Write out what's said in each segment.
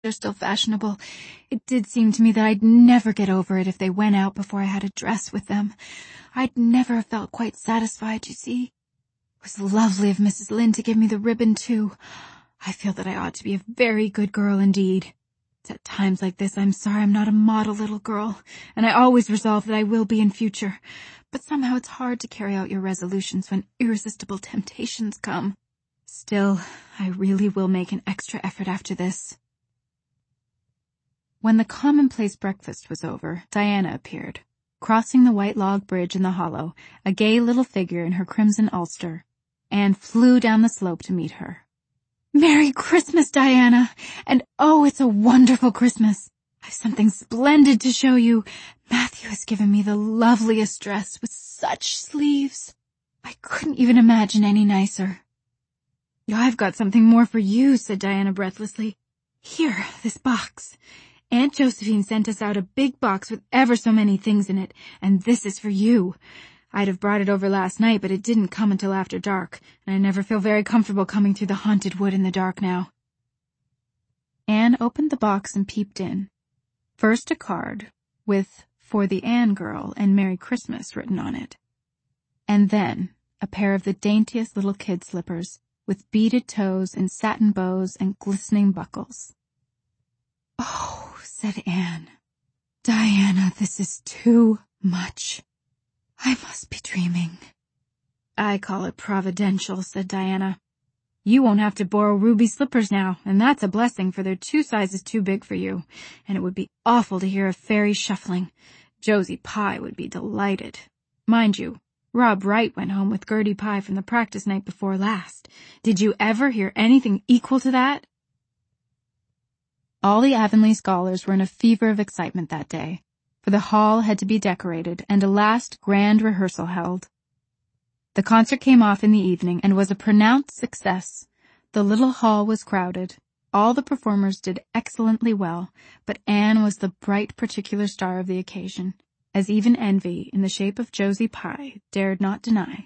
they're still fashionable. It did seem to me that I'd never get over it if they went out before I had a dress with them. I'd never have felt quite satisfied, you see. It was lovely of Mrs. Lynde to give me the ribbon, too. I feel that I ought to be a very good girl indeed. It's at times like this I'm sorry I'm not a model little girl, and I always resolve that I will be in future. But somehow it's hard to carry out your resolutions when irresistible temptations come. Still, I really will make an extra effort after this. When the commonplace breakfast was over, Diana appeared, crossing the white log bridge in the hollow, a gay little figure in her crimson ulster. Anne flew down the slope to meet her. "Merry Christmas, Diana! And oh, it's a wonderful Christmas! I've something splendid to show you. Matthew has given me the loveliest dress with such sleeves. I couldn't even imagine any nicer." "I've got something more for you," said Diana breathlessly. "Here, this box. Aunt Josephine sent us out a big box with ever so many things in it, and this is for you. I'd have brought it over last night, but it didn't come until after dark, and I never feel very comfortable coming through the haunted wood in the dark now." Anne opened the box and peeped in. First a card, with "For the Anne girl" and "Merry Christmas" written on it. And then a pair of the daintiest little kid slippers, with beaded toes and satin bows and glistening buckles. "Oh," said Anne. "Diana, this is too much. I must be dreaming." "I call it providential," said Diana. "You won't have to borrow Ruby's slippers now, and that's a blessing, for they're 2 sizes too big for you, and it would be awful to hear of fairies shuffling. Josie Pye would be delighted. Mind you, Rob Wright went home with Gertie Pye from the practice night before last. Did you ever hear anything equal to that?" All the Avonlea scholars were in a fever of excitement that day, for the hall had to be decorated and a last grand rehearsal held. The concert came off in the evening and was a pronounced success. The little hall was crowded. All the performers did excellently well, but Anne was the bright particular star of the occasion, as even envy, in the shape of Josie Pye, dared not deny.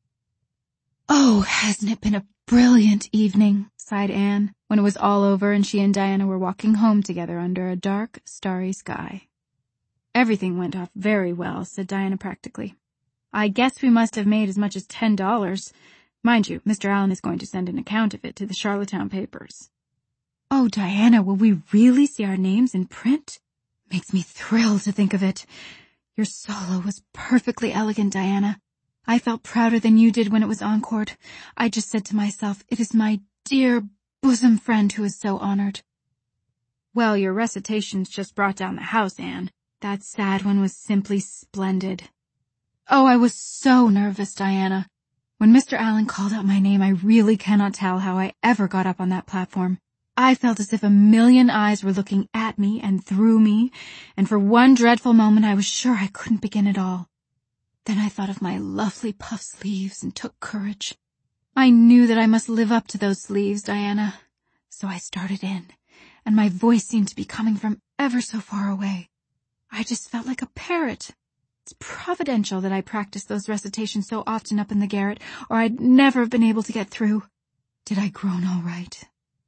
"Oh, hasn't it been a brilliant evening?" sighed Anne, when it was all over and she and Diana were walking home together under a dark, starry sky. "Everything went off very well," said Diana practically. "I guess we must have made as much as $10. Mind you, Mr. Allen is going to send an account of it to the Charlottetown papers." "Oh, Diana, will we really see our names in print? Makes me thrill to think of it. Your solo was perfectly elegant, Diana. I felt prouder than you did when it was encored. I just said to myself, it is my dear bosom friend who is so honored." "Well, your recitations just brought down the house, Anne. That sad one was simply splendid." "Oh, I was so nervous, Diana. When Mr. Allen called out my name, I really cannot tell how I ever got up on that platform. I felt as if a million eyes were looking at me and through me, and for one dreadful moment I was sure I couldn't begin at all. Then I thought of my lovely puff sleeves and took courage. I knew that I must live up to those sleeves, Diana. So I started in, and my voice seemed to be coming from ever so far away. I just felt like a parrot. It's providential that I practiced those recitations so often up in the garret, or I'd never have been able to get through. Did I groan all right?"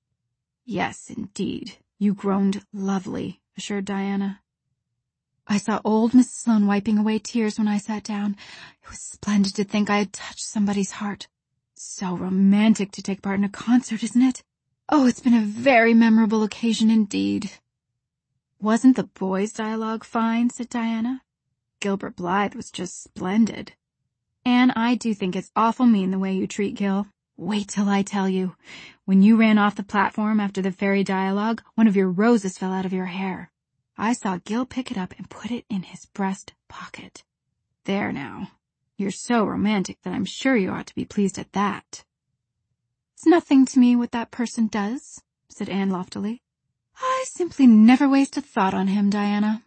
"Yes, indeed. You groaned lovely," assured Diana. "I saw old Mrs. Sloane wiping away tears when I sat down. It was splendid to think I had touched somebody's heart. So romantic to take part in a concert, isn't it? Oh, it's been a very memorable occasion indeed." "Wasn't the boys' dialogue fine?" said Diana. "Gilbert Blythe was just splendid. Anne, I do think it's awful mean the way you treat Gil. Wait till I tell you. When you ran off the platform after the fairy dialogue, one of your roses fell out of your hair. I saw Gil pick it up and put it in his breast pocket. There now. You're so romantic that I'm sure you ought to be pleased at that." "It's nothing to me what that person does," said Anne loftily. "I simply never waste a thought on him, Diana."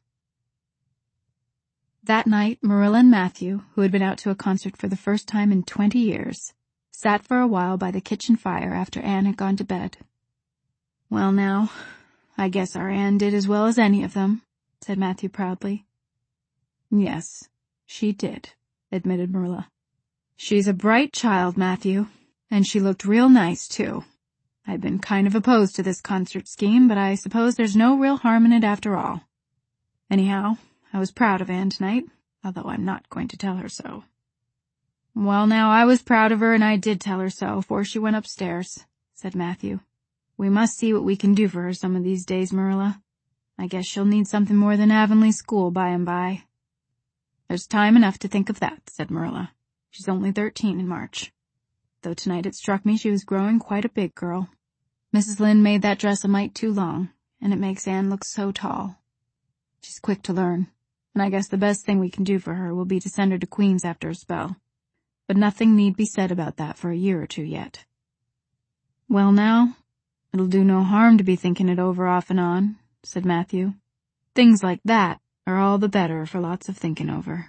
That night, Marilla and Matthew, who had been out to a concert for the first time in 20 years, sat for a while by the kitchen fire after Anne had gone to bed. "Well now, I guess our Anne did as well as any of them," said Matthew proudly. "Yes, she did," admitted Marilla. "She's a bright child, Matthew, and she looked real nice, too. I've been kind of opposed to this concert scheme, but I suppose there's no real harm in it after all. Anyhow, I was proud of Anne tonight, although I'm not going to tell her so." "Well now, I was proud of her and I did tell her so, before she went upstairs," said Matthew. "We must see what we can do for her some of these days, Marilla. I guess she'll need something more than Avonlea school by and by." "There's time enough to think of that," said Marilla. "She's only 13 in March. Though tonight it struck me she was growing quite a big girl. Mrs. Lynde made that dress a mite too long, and it makes Anne look so tall. She's quick to learn, and I guess the best thing we can do for her will be to send her to Queen's after a spell. But nothing need be said about that for a year or two yet." "Well now, it'll do no harm to be thinking it over off and on," said Matthew. "Things like that are all the better for lots of thinking over."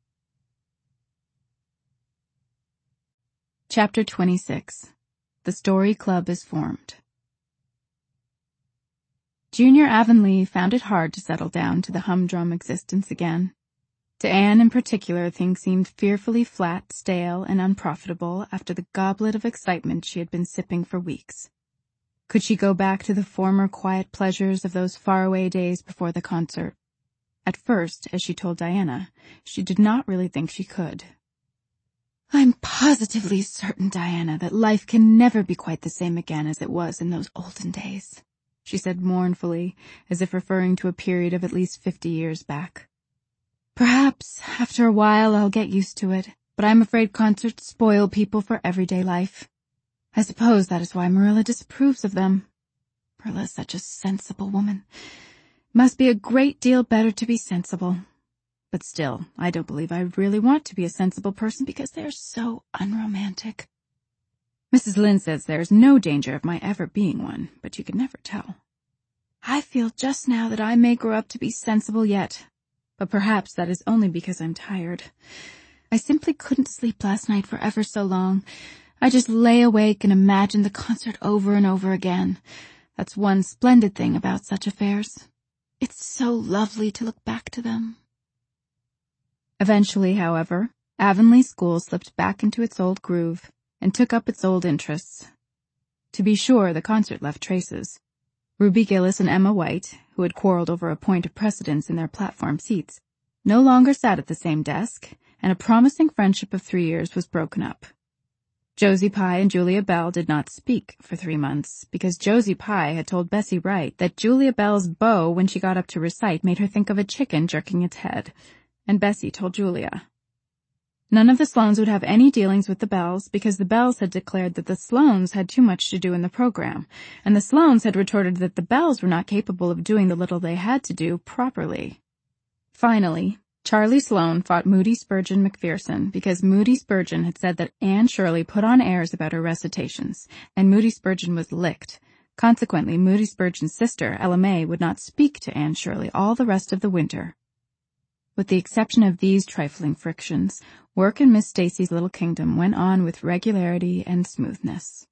Chapter 26. The Story Club is Formed. Junior Avonlea found it hard to settle down to the humdrum existence again. To Anne in particular, things seemed fearfully flat, stale, and unprofitable after the goblet of excitement she had been sipping for weeks. Could she go back to the former quiet pleasures of those faraway days before the concert? At first, as she told Diana, she did not really think she could. "I'm positively certain, Diana, that life can never be quite the same again as it was in those olden days," she said mournfully, as if referring to a period of at least 50 years back. "Perhaps, after a while, I'll get used to it, but I'm afraid concerts spoil people for everyday life. I suppose that is why Marilla disapproves of them. Marilla is such a sensible woman. It must be a great deal better to be sensible. But still, I don't believe I really want to be a sensible person because they are so unromantic. Mrs. Lynde says there is no danger of my ever being one, but you can never tell. I feel just now that I may grow up to be sensible yet, but perhaps that is only because I'm tired. I simply couldn't sleep last night for ever so long. I just lay awake and imagined the concert over and over again. That's one splendid thing about such affairs. It's so lovely to look back to them." Eventually, however, Avonlea School slipped back into its old groove and took up its old interests. To be sure, the concert left traces. Ruby Gillis and Emma White, who had quarreled over a point of precedence in their platform seats, no longer sat at the same desk, and a promising friendship of 3 years was broken up. Josie Pye and Julia Bell did not speak for 3 months, because Josie Pye had told Bessie Wright that Julia Bell's bow when she got up to recite made her think of a chicken jerking its head, and Bessie told Julia. None of the Sloanes would have any dealings with the Bells because the Bells had declared that the Sloanes had too much to do in the program, and the Sloanes had retorted that the Bells were not capable of doing the little they had to do properly. Finally, Charlie Sloane fought Moody Spurgeon McPherson because Moody Spurgeon had said that Anne Shirley put on airs about her recitations, and Moody Spurgeon was licked. Consequently, Moody Spurgeon's sister, Ella May, would not speak to Anne Shirley all the rest of the winter. With the exception of these trifling frictions, work in Miss Stacy's little kingdom went on with regularity and smoothness.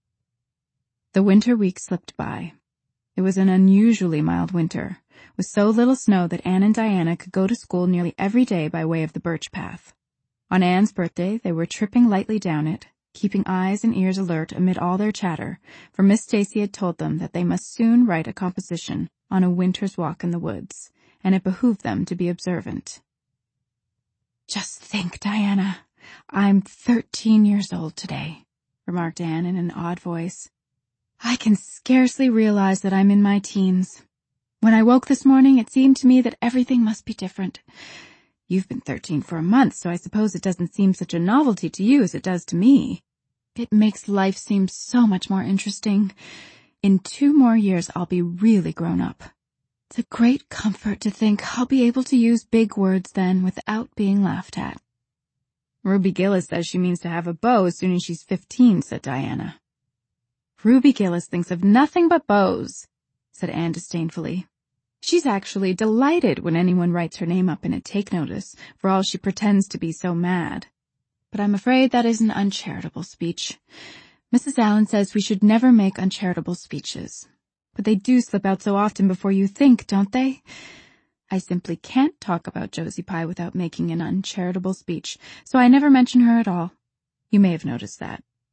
The winter weeks slipped by. It was an unusually mild winter, with so little snow that Anne and Diana could go to school nearly every day by way of the birch path. On Anne's birthday, they were tripping lightly down it, keeping eyes and ears alert amid all their chatter, for Miss Stacy had told them that they must soon write a composition on a winter's walk in the woods, and it behooved them to be observant. "Just think, Diana, I'm 13 years old today," remarked Anne in an odd voice. "I can scarcely realize that I'm in my teens. When I woke this morning, it seemed to me that everything must be different. You've been 13 for a month, so I suppose it doesn't seem such a novelty to you as it does to me. It makes life seem so much more interesting. In 2 more years, I'll be really grown up. It's a great comfort to think I'll be able to use big words then without being laughed at." "Ruby Gillis says she means to have a beau as soon as she's 15, said Diana. "Ruby Gillis thinks of nothing but beaux," said Anne disdainfully. "She's actually delighted when anyone writes her name up in a take notice, for all she pretends to be so mad. But I'm afraid that is an uncharitable speech. Mrs. Allen says we should never make uncharitable speeches. But they do slip out so often before you think, don't they? I simply can't talk about Josie Pye without making an uncharitable speech, so I never mention her at all. You may have noticed that.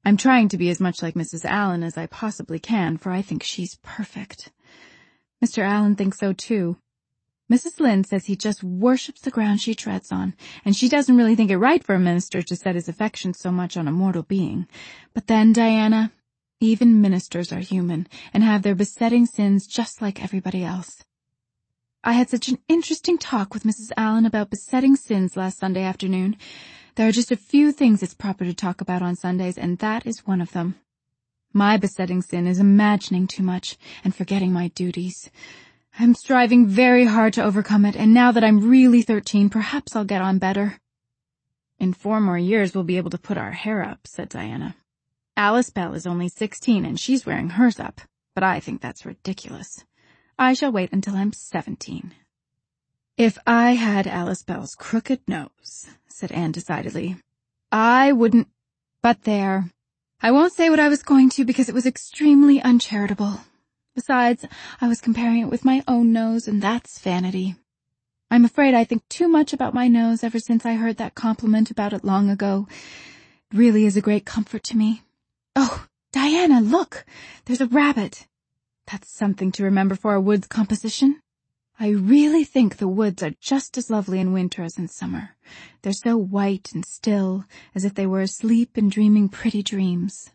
I'm trying to be as much like Mrs. Allen as I possibly can, for I think she's perfect. Mr. Allen thinks so too. Mrs. Lynde says he just worships the ground she treads on, and she doesn't really think it right for a minister to set his affections so much on a mortal being. But then, Diana, even ministers are human and have their besetting sins just like everybody else. I had such an interesting talk with Mrs. Allen about besetting sins last Sunday afternoon. There are just a few things it's proper to talk about on Sundays, and that is one of them. My besetting sin is imagining too much and forgetting my duties. I'm striving very hard to overcome it, and now that I'm really 13, perhaps I'll get on better. In 4 more years we'll be able to put our hair up, said Diana. Alice Bell is only 16 and she's wearing hers up, but I think that's ridiculous. I shall wait until I'm 17. If I had Alice Bell's crooked nose, said Anne decidedly, I wouldn't... But there, I won't say what I was going to because it was extremely uncharitable. Besides, I was comparing it with my own nose, and that's vanity. I'm afraid I think too much about my nose ever since I heard that compliment about it long ago. It really is a great comfort to me. Oh, Diana, look! There's a rabbit. That's something to remember for a woods composition. I really think the woods are just as lovely in winter as in summer. They're so white and still, as if they were asleep and dreaming pretty dreams.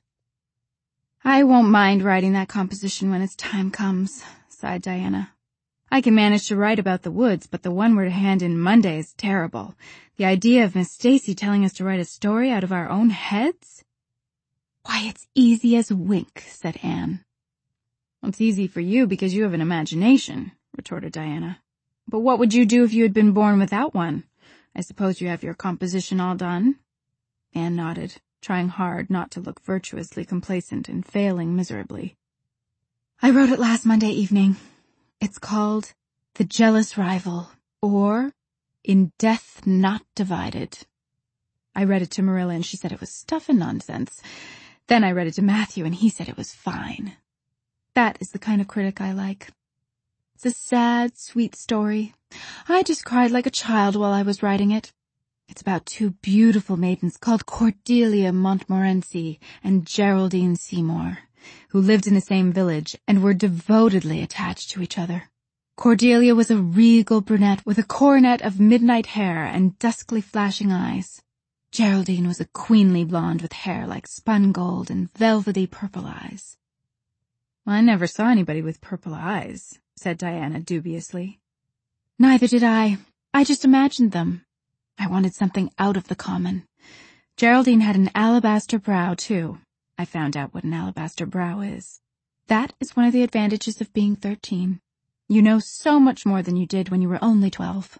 I won't mind writing that composition when its time comes, sighed Diana. I can manage to write about the woods, but the one we're to hand in Monday is terrible. The idea of Miss Stacy telling us to write a story out of our own heads? Why, it's easy as wink, said Anne. Well, it's easy for you because you have an imagination, retorted Diana. But what would you do if you had been born without one? I suppose you have your composition all done? Anne nodded, trying hard not to look virtuously complacent and failing miserably. I wrote it last Monday evening. It's called The Jealous Rival, or In Death Not Divided. I read it to Marilla and she said it was stuff and nonsense. Then I read it to Matthew and he said it was fine. That is the kind of critic I like. It's a sad, sweet story. I just cried like a child while I was writing it. It's about 2 beautiful maidens called Cordelia Montmorency and Geraldine Seymour, who lived in the same village and were devotedly attached to each other. Cordelia was a regal brunette with a coronet of midnight hair and duskly flashing eyes. Geraldine was a queenly blonde with hair like spun gold and velvety purple eyes. I never saw anybody with purple eyes, said Diana dubiously. Neither did I. I just imagined them. I wanted something out of the common. Geraldine had an alabaster brow, too. I found out what an alabaster brow is. That is one of the advantages of being 13. You know so much more than you did when you were only 12.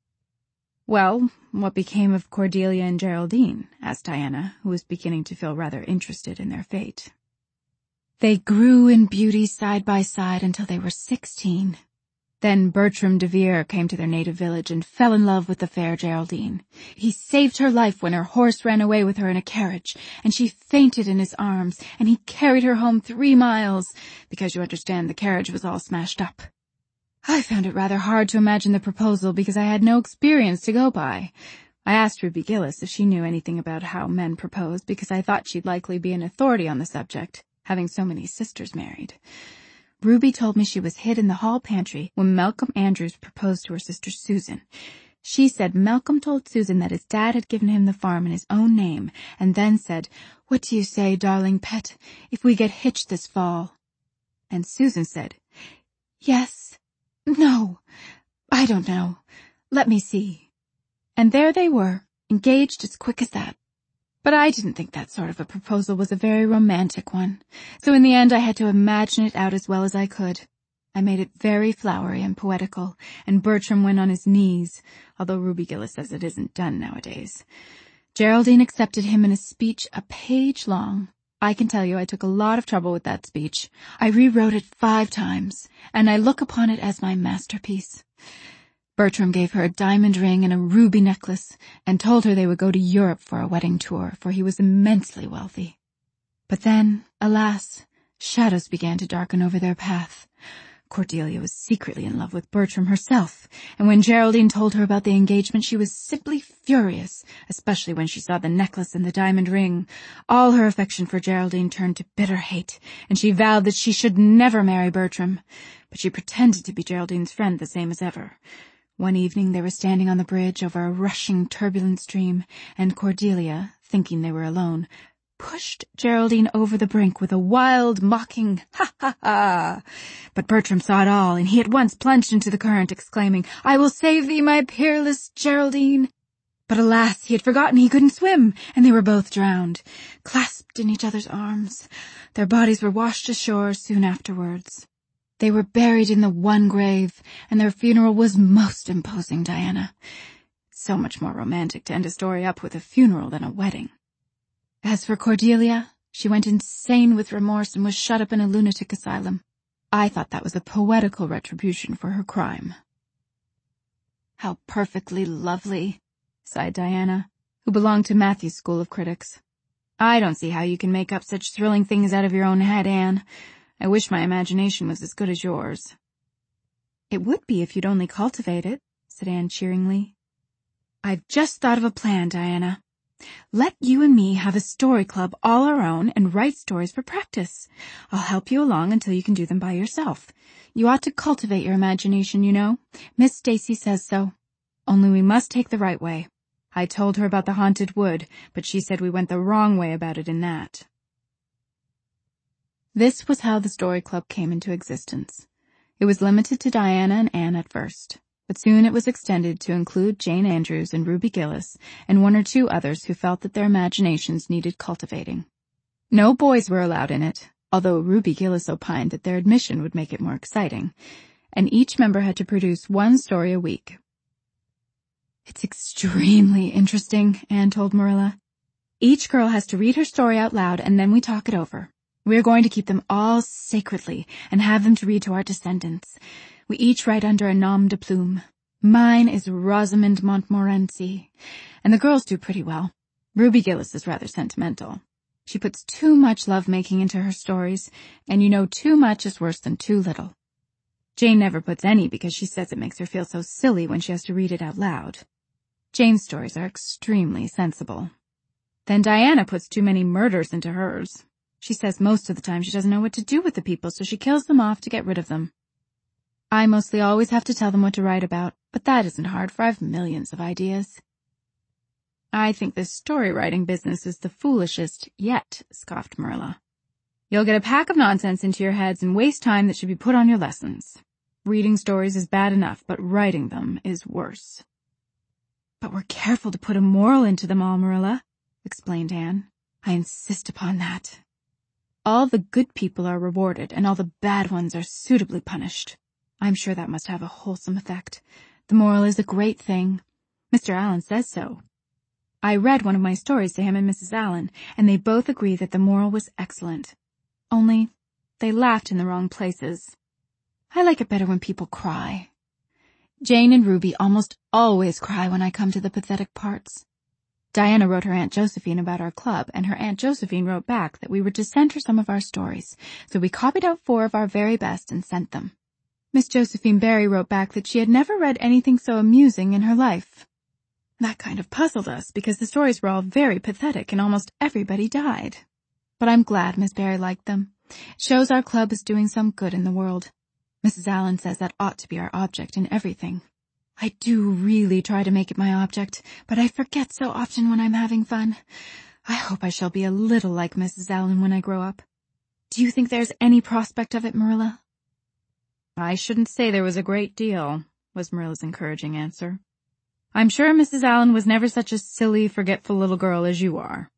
Well, what became of Cordelia and Geraldine? Asked Diana, who was beginning to feel rather interested in their fate. They grew in beauty side by side until they were 16. Then Bertram DeVere came to their native village and fell in love with the fair Geraldine. He saved her life when her horse ran away with her in a carriage, and she fainted in his arms, and he carried her home 3 miles, because you understand the carriage was all smashed up. I found it rather hard to imagine the proposal because I had no experience to go by. I asked Ruby Gillis if she knew anything about how men propose because I thought she'd likely be an authority on the subject, having so many sisters married. Ruby told me she was hid in the hall pantry when Malcolm Andrews proposed to her sister Susan. She said Malcolm told Susan that his dad had given him the farm in his own name, and then said, "What do you say, darling pet, if we get hitched this fall?" And Susan said, "Yes, no, I don't know. Let me see." And there they were, engaged as quick as that. But I didn't think that sort of a proposal was a very romantic one, so in the end I had to imagine it out as well as I could. I made it very flowery and poetical, and Bertram went on his knees, although Ruby Gillis says it isn't done nowadays. Geraldine accepted him in a speech a page long. I can tell you I took a lot of trouble with that speech. I rewrote it 5 times, and I look upon it as my masterpiece. Bertram gave her a diamond ring and a ruby necklace and told her they would go to Europe for a wedding tour, for he was immensely wealthy. But then, alas, shadows began to darken over their path. Cordelia was secretly in love with Bertram herself, and when Geraldine told her about the engagement she was simply furious, especially when she saw the necklace and the diamond ring. All her affection for Geraldine turned to bitter hate, and she vowed that she should never marry Bertram. But she pretended to be Geraldine's friend the same as ever. One evening they were standing on the bridge over a rushing, turbulent stream, and Cordelia, thinking they were alone, pushed Geraldine over the brink with a wild, mocking ha-ha-ha. But Bertram saw it all, and he at once plunged into the current, exclaiming, "I will save thee, my peerless Geraldine." But alas, he had forgotten he couldn't swim, and they were both drowned, clasped in each other's arms. Their bodies were washed ashore soon afterwards. They were buried in the one grave, and their funeral was most imposing, Diana. So much more romantic to end a story up with a funeral than a wedding. As for Cordelia, she went insane with remorse and was shut up in a lunatic asylum. I thought that was a poetical retribution for her crime. "How perfectly lovely," sighed Diana, who belonged to Matthew's school of critics. "I don't see how you can make up such thrilling things out of your own head, Anne. I wish my imagination was as good as yours." "It would be if you'd only cultivate it," said Anne cheeringly. "I've just thought of a plan, Diana. Let you and me have a story club all our own and write stories for practice. I'll help you along until you can do them by yourself. You ought to cultivate your imagination, you know. Miss Stacy says so. Only we must take the right way. I told her about the haunted wood, but she said we went the wrong way about it in that." This was how the story club came into existence. It was limited to Diana and Anne at first, but soon it was extended to include Jane Andrews and Ruby Gillis and one or two others who felt that their imaginations needed cultivating. No boys were allowed in it, although Ruby Gillis opined that their admission would make it more exciting, and each member had to produce one story a week. "It's extremely interesting," Anne told Marilla. "Each girl has to read her story out loud and then we talk it over. We are going to keep them all sacredly and have them to read to our descendants. We each write under a nom de plume. Mine is Rosamond Montmorency, and the girls do pretty well. Ruby Gillis is rather sentimental. She puts too much love-making into her stories, and you know too much is worse than too little. Jane never puts any because she says it makes her feel so silly when she has to read it out loud. Jane's stories are extremely sensible. Then Diana puts too many murders into hers. She says most of the time she doesn't know what to do with the people, so she kills them off to get rid of them. I mostly always have to tell them what to write about, but that isn't hard, for I've millions of ideas." "I think this story-writing business is the foolishest yet," scoffed Marilla. "You'll get a pack of nonsense into your heads and waste time that should be put on your lessons. Reading stories is bad enough, but writing them is worse." "But we're careful to put a moral into them all, Marilla," explained Anne. "I insist upon that. All the good people are rewarded, and all the bad ones are suitably punished. I'm sure that must have a wholesome effect. The moral is a great thing. Mr. Allen says so. I read one of my stories to him and Mrs. Allen, and they both agree that the moral was excellent. Only, they laughed in the wrong places. I like it better when people cry. Jane and Ruby almost always cry when I come to the pathetic parts. Diana wrote her Aunt Josephine about our club, and her Aunt Josephine wrote back that we were to send her some of our stories, so we copied out 4 of our very best and sent them. Miss Josephine Barry wrote back that she had never read anything so amusing in her life. That kind of puzzled us, because the stories were all very pathetic and almost everybody died. But I'm glad Miss Barry liked them. It shows our club is doing some good in the world. Mrs. Allen says that ought to be our object in everything. I do really try to make it my object, but I forget so often when I'm having fun. I hope I shall be a little like Mrs. Allen when I grow up. Do you think there's any prospect of it, Marilla?" "I shouldn't say there was a great deal," was Marilla's encouraging answer. "I'm sure Mrs. Allen was never such a silly, forgetful little girl as you are."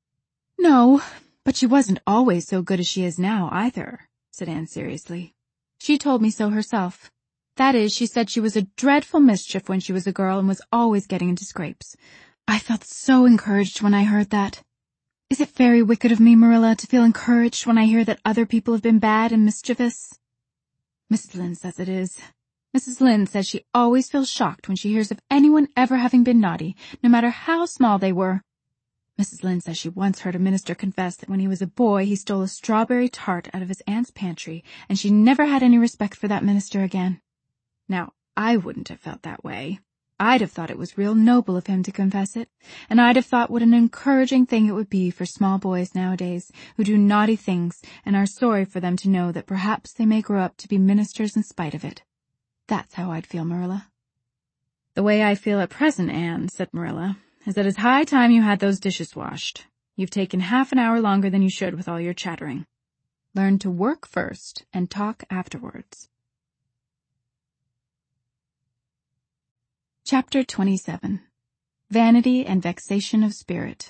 "No, but she wasn't always so good as she is now, either," said Anne seriously. "She told me so herself. That is, she said she was a dreadful mischief when she was a girl and was always getting into scrapes. I felt so encouraged when I heard that. Is it very wicked of me, Marilla, to feel encouraged when I hear that other people have been bad and mischievous?" "Mrs. Lynde says it is. Mrs. Lynde says she always feels shocked when she hears of anyone ever having been naughty, no matter how small they were." Mrs. Lynde says she once heard a minister confess that when he was a boy he stole a strawberry tart out of his aunt's pantry, and she never had any respect for that minister again. Now, I wouldn't have felt that way. I'd have thought it was real noble of him to confess it, and I'd have thought what an encouraging thing it would be for small boys nowadays who do naughty things and are sorry for them to know that perhaps they may grow up to be ministers in spite of it. That's how I'd feel, Marilla. The way I feel at present, Anne, said Marilla, is that it's high time you had those dishes washed. You've taken half an hour longer than you should with all your chattering. Learn to work first and talk afterwards. Chapter 27. Vanity and Vexation of Spirit.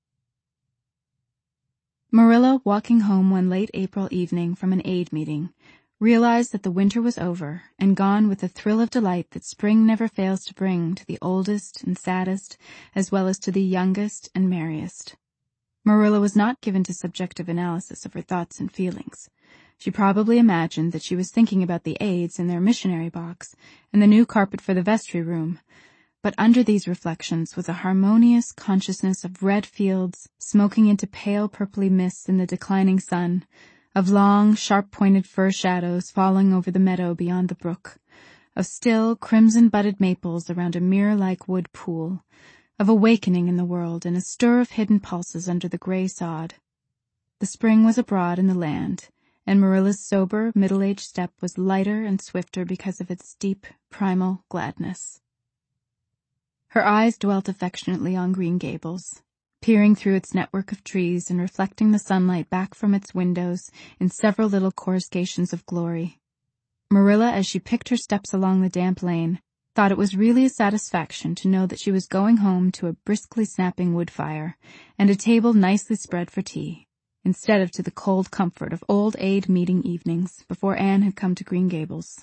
Marilla, walking home one late April evening from an aid meeting, realized that the winter was over and gone with the thrill of delight that spring never fails to bring to the oldest and saddest, as well as to the youngest and merriest. Marilla was not given to subjective analysis of her thoughts and feelings. She probably imagined that she was thinking about the aids in their missionary box and the new carpet for the vestry room, but under these reflections was a harmonious consciousness of red fields smoking into pale purply mists in the declining sun, of long, sharp-pointed fir shadows falling over the meadow beyond the brook, of still, crimson-budded maples around a mirror-like wood pool, of awakening in the world and a stir of hidden pulses under the gray sod. The spring was abroad in the land, and Marilla's sober, middle-aged step was lighter and swifter because of its deep, primal gladness. Her eyes dwelt affectionately on Green Gables, peering through its network of trees and reflecting the sunlight back from its windows in several little coruscations of glory. Marilla, as she picked her steps along the damp lane, thought it was really a satisfaction to know that she was going home to a briskly snapping wood fire and a table nicely spread for tea, instead of to the cold comfort of old aid meeting evenings before Anne had come to Green Gables.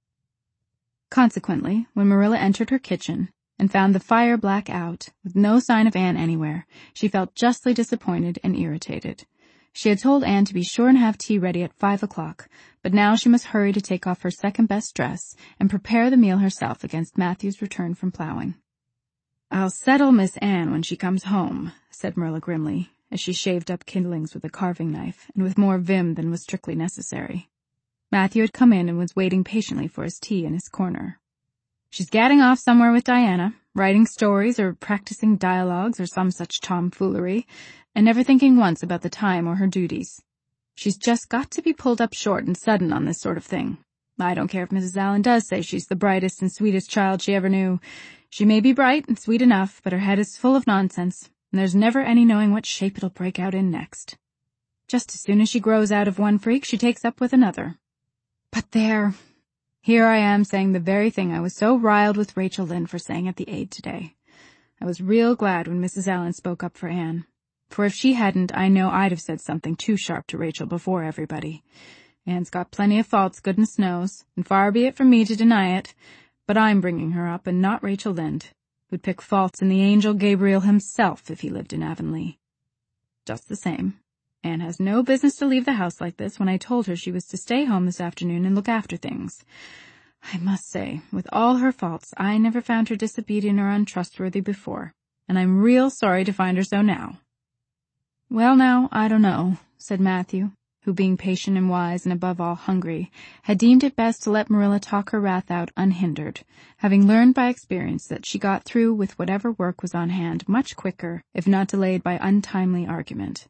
Consequently, when Marilla entered her kitchen and found the fire black out, with no sign of Anne anywhere, she felt justly disappointed and irritated. She had told Anne to be sure and have tea ready at 5 o'clock, but now she must hurry to take off her second-best dress and prepare the meal herself against Matthew's return from plowing. "I'll settle Miss Anne when she comes home," said Marilla grimly, as she shaved up kindlings with a carving knife, and with more vim than was strictly necessary. Matthew had come in and was waiting patiently for his tea in his corner. "She's gadding off somewhere with Diana, writing stories or practicing dialogues or some such tomfoolery, and never thinking once about the time or her duties. She's just got to be pulled up short and sudden on this sort of thing. I don't care if Mrs. Allan does say she's the brightest and sweetest child she ever knew. She may be bright and sweet enough, but her head is full of nonsense, and there's never any knowing what shape it'll break out in next. Just as soon as she grows out of one freak, she takes up with another. But there! Here I am saying the very thing I was so riled with Rachel Lynde for saying at the aid today. I was real glad when Mrs. Allan spoke up for Anne, for if she hadn't, I know I'd have said something too sharp to Rachel before everybody. Anne's got plenty of faults, goodness knows, and far be it from me to deny it, but I'm bringing her up and not Rachel Lynde, who'd pick faults in the angel Gabriel himself if he lived in Avonlea. Just the same, Anne has no business to leave the house like this when I told her she was to stay home this afternoon and look after things. I must say, with all her faults, I never found her disobedient or untrustworthy before, and I'm real sorry to find her so now." "Well now, I don't know," said Matthew, who, being patient and wise and above all hungry, had deemed it best to let Marilla talk her wrath out unhindered, having learned by experience that she got through with whatever work was on hand much quicker, if not delayed by untimely argument.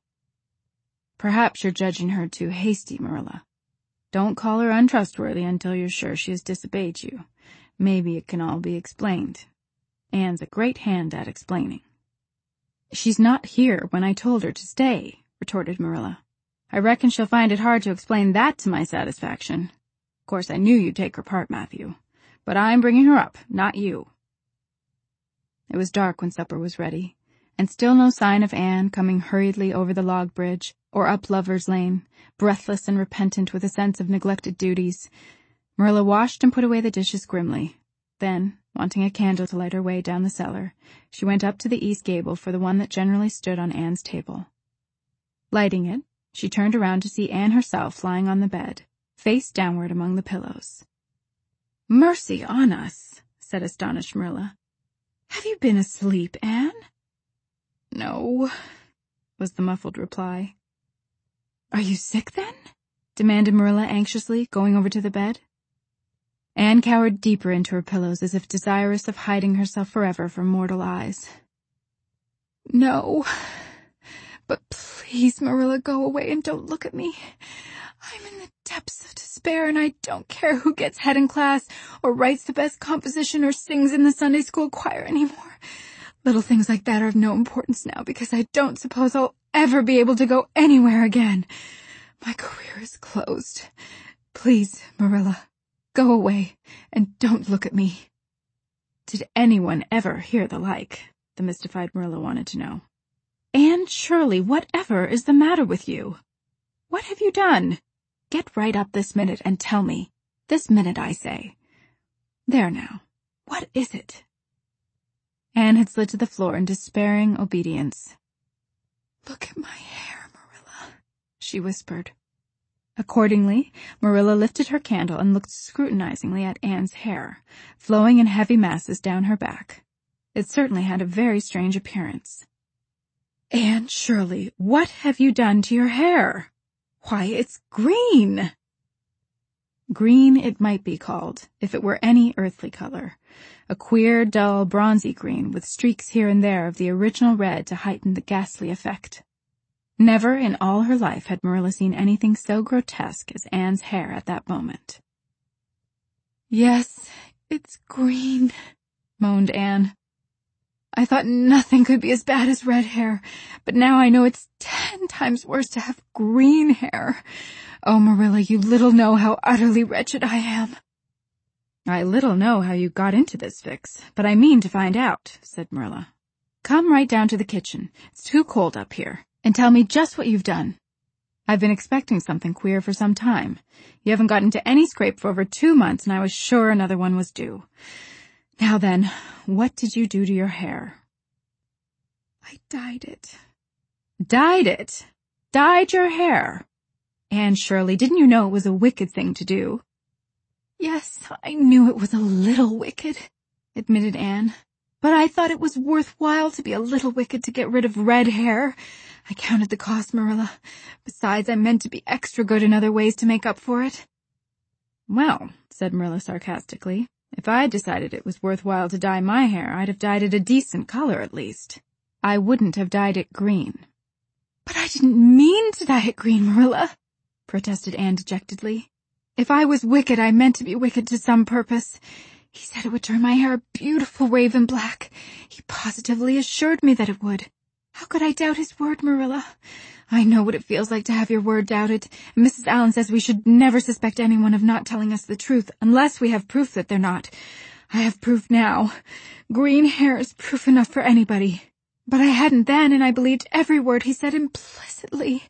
"Perhaps you're judging her too hasty, Marilla. Don't call her untrustworthy until you're sure she has disobeyed you. Maybe it can all be explained. Anne's a great hand at explaining." "She's not here when I told her to stay," retorted Marilla. "I reckon she'll find it hard to explain that to my satisfaction. Of course I knew you'd take her part, Matthew, but I'm bringing her up, not you." It was dark when supper was ready, and still no sign of Anne coming hurriedly over the log bridge or up Lover's Lane, breathless and repentant with a sense of neglected duties. Marilla washed and put away the dishes grimly. Then, wanting a candle to light her way down the cellar, she went up to the east gable for the one that generally stood on Anne's table. Lighting it, she turned around to see Anne herself lying on the bed, face downward among the pillows. "Mercy on us," said astonished Marilla. "Have you been asleep, Anne?" know," was the muffled reply. "Are you sick, then?" demanded Marilla anxiously, going over to the bed. Anne cowered deeper into her pillows as if desirous of hiding herself forever from mortal eyes. "No, but please, Marilla, go away and don't look at me. I'm in the depths of despair, and I don't care who gets head in class or writes the best composition or sings in the Sunday school choir anymore. Little things like that are of no importance now because I don't suppose I'll ever be able to go anywhere again. My career is closed. Please, Marilla, go away and don't look at me." Did anyone ever hear the like? The mystified Marilla wanted to know. "Anne Shirley, whatever is the matter with you? What have you done? Get right up this minute and tell me. This minute, I say. There now. What is it?" Anne had slid to the floor in despairing obedience. "Look at my hair, Marilla," she whispered. Accordingly, Marilla lifted her candle and looked scrutinizingly at Anne's hair, flowing in heavy masses down her back. It certainly had a very strange appearance. "Anne Shirley, what have you done to your hair? Why, it's green!" Green it might be called, if it were any earthly color. A queer, dull, bronzy green, with streaks here and there of the original red to heighten the ghastly effect. Never in all her life had Marilla seen anything so grotesque as Anne's hair at that moment. "Yes, it's green," moaned Anne. "I thought nothing could be as bad as red hair, but now I know it's 10 times worse to have green hair. Oh, Marilla, you little know how utterly wretched I am." "I little know how you got into this fix, but I mean to find out," said Marilla. "Come right down to the kitchen. It's too cold up here. And tell me just what you've done. I've been expecting something queer for some time. You haven't got into any scrape for over 2 months, and I was sure another one was due. Now then, what did you do to your hair?" "I dyed it." "Dyed it? Dyed your hair? Anne Shirley, didn't you know it was a wicked thing to do?" "Yes, I knew it was a little wicked," admitted Anne. "But I thought it was worthwhile to be a little wicked to get rid of red hair. I counted the cost, Marilla. Besides, I meant to be extra good in other ways to make up for it." "Well," said Marilla sarcastically, "if I'd decided it was worthwhile to dye my hair, I'd have dyed it a decent color at least. I wouldn't have dyed it green." "But I didn't mean to dye it green, Marilla," protested Anne dejectedly. "If I was wicked, I meant to be wicked to some purpose. He said it would turn my hair a beautiful raven black. He positively assured me that it would. How could I doubt his word, Marilla? I know what it feels like to have your word doubted, and Mrs. Allan says we should never suspect anyone of not telling us the truth unless we have proof that they're not. I have proof now. Green hair is proof enough for anybody. But I hadn't then, and I believed every word he said implicitly."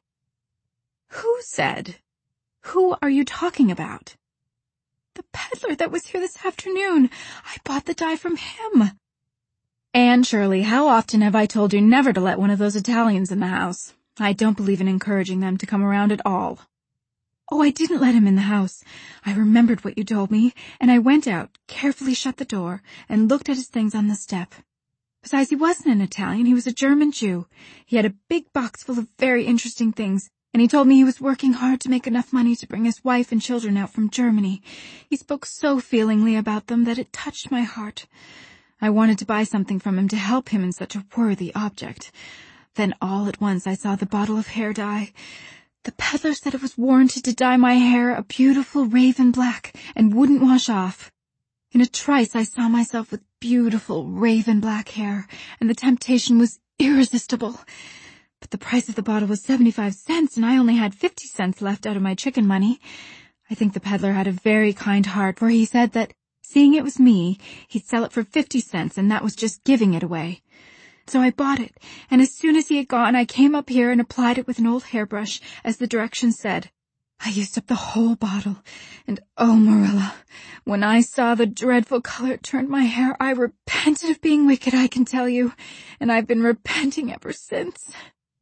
"Who said? Who are you talking about?" "The peddler that was here this afternoon. I bought the dye from him." "Anne Shirley, how often have I told you never to let one of those Italians in the house? I don't believe in encouraging them to come around at all." "Oh, I didn't let him in the house. I remembered what you told me, and I went out, carefully shut the door, and looked at his things on the step. Besides, he wasn't an Italian, he was a German Jew. He had a big box full of very interesting things, and he told me he was working hard to make enough money to bring his wife and children out from Germany. He spoke so feelingly about them that it touched my heart. I wanted to buy something from him to help him in such a worthy object. Then all at once I saw the bottle of hair dye. The peddler said it was warranted to dye my hair a beautiful raven black and wouldn't wash off. In a trice I saw myself with beautiful raven black hair, and the temptation was irresistible. But the price of the bottle was 75 cents, and I only had 50 cents left out of my chicken money. I think the peddler had a very kind heart, for he said that, seeing it was me, he'd sell it for 50 cents, and that was just giving it away. So I bought it, and as soon as he had gone, I came up here and applied it with an old hairbrush, as the directions said. I used up the whole bottle, and oh, Marilla, when I saw the dreadful color it turned my hair, I repented of being wicked, I can tell you, and I've been repenting ever since."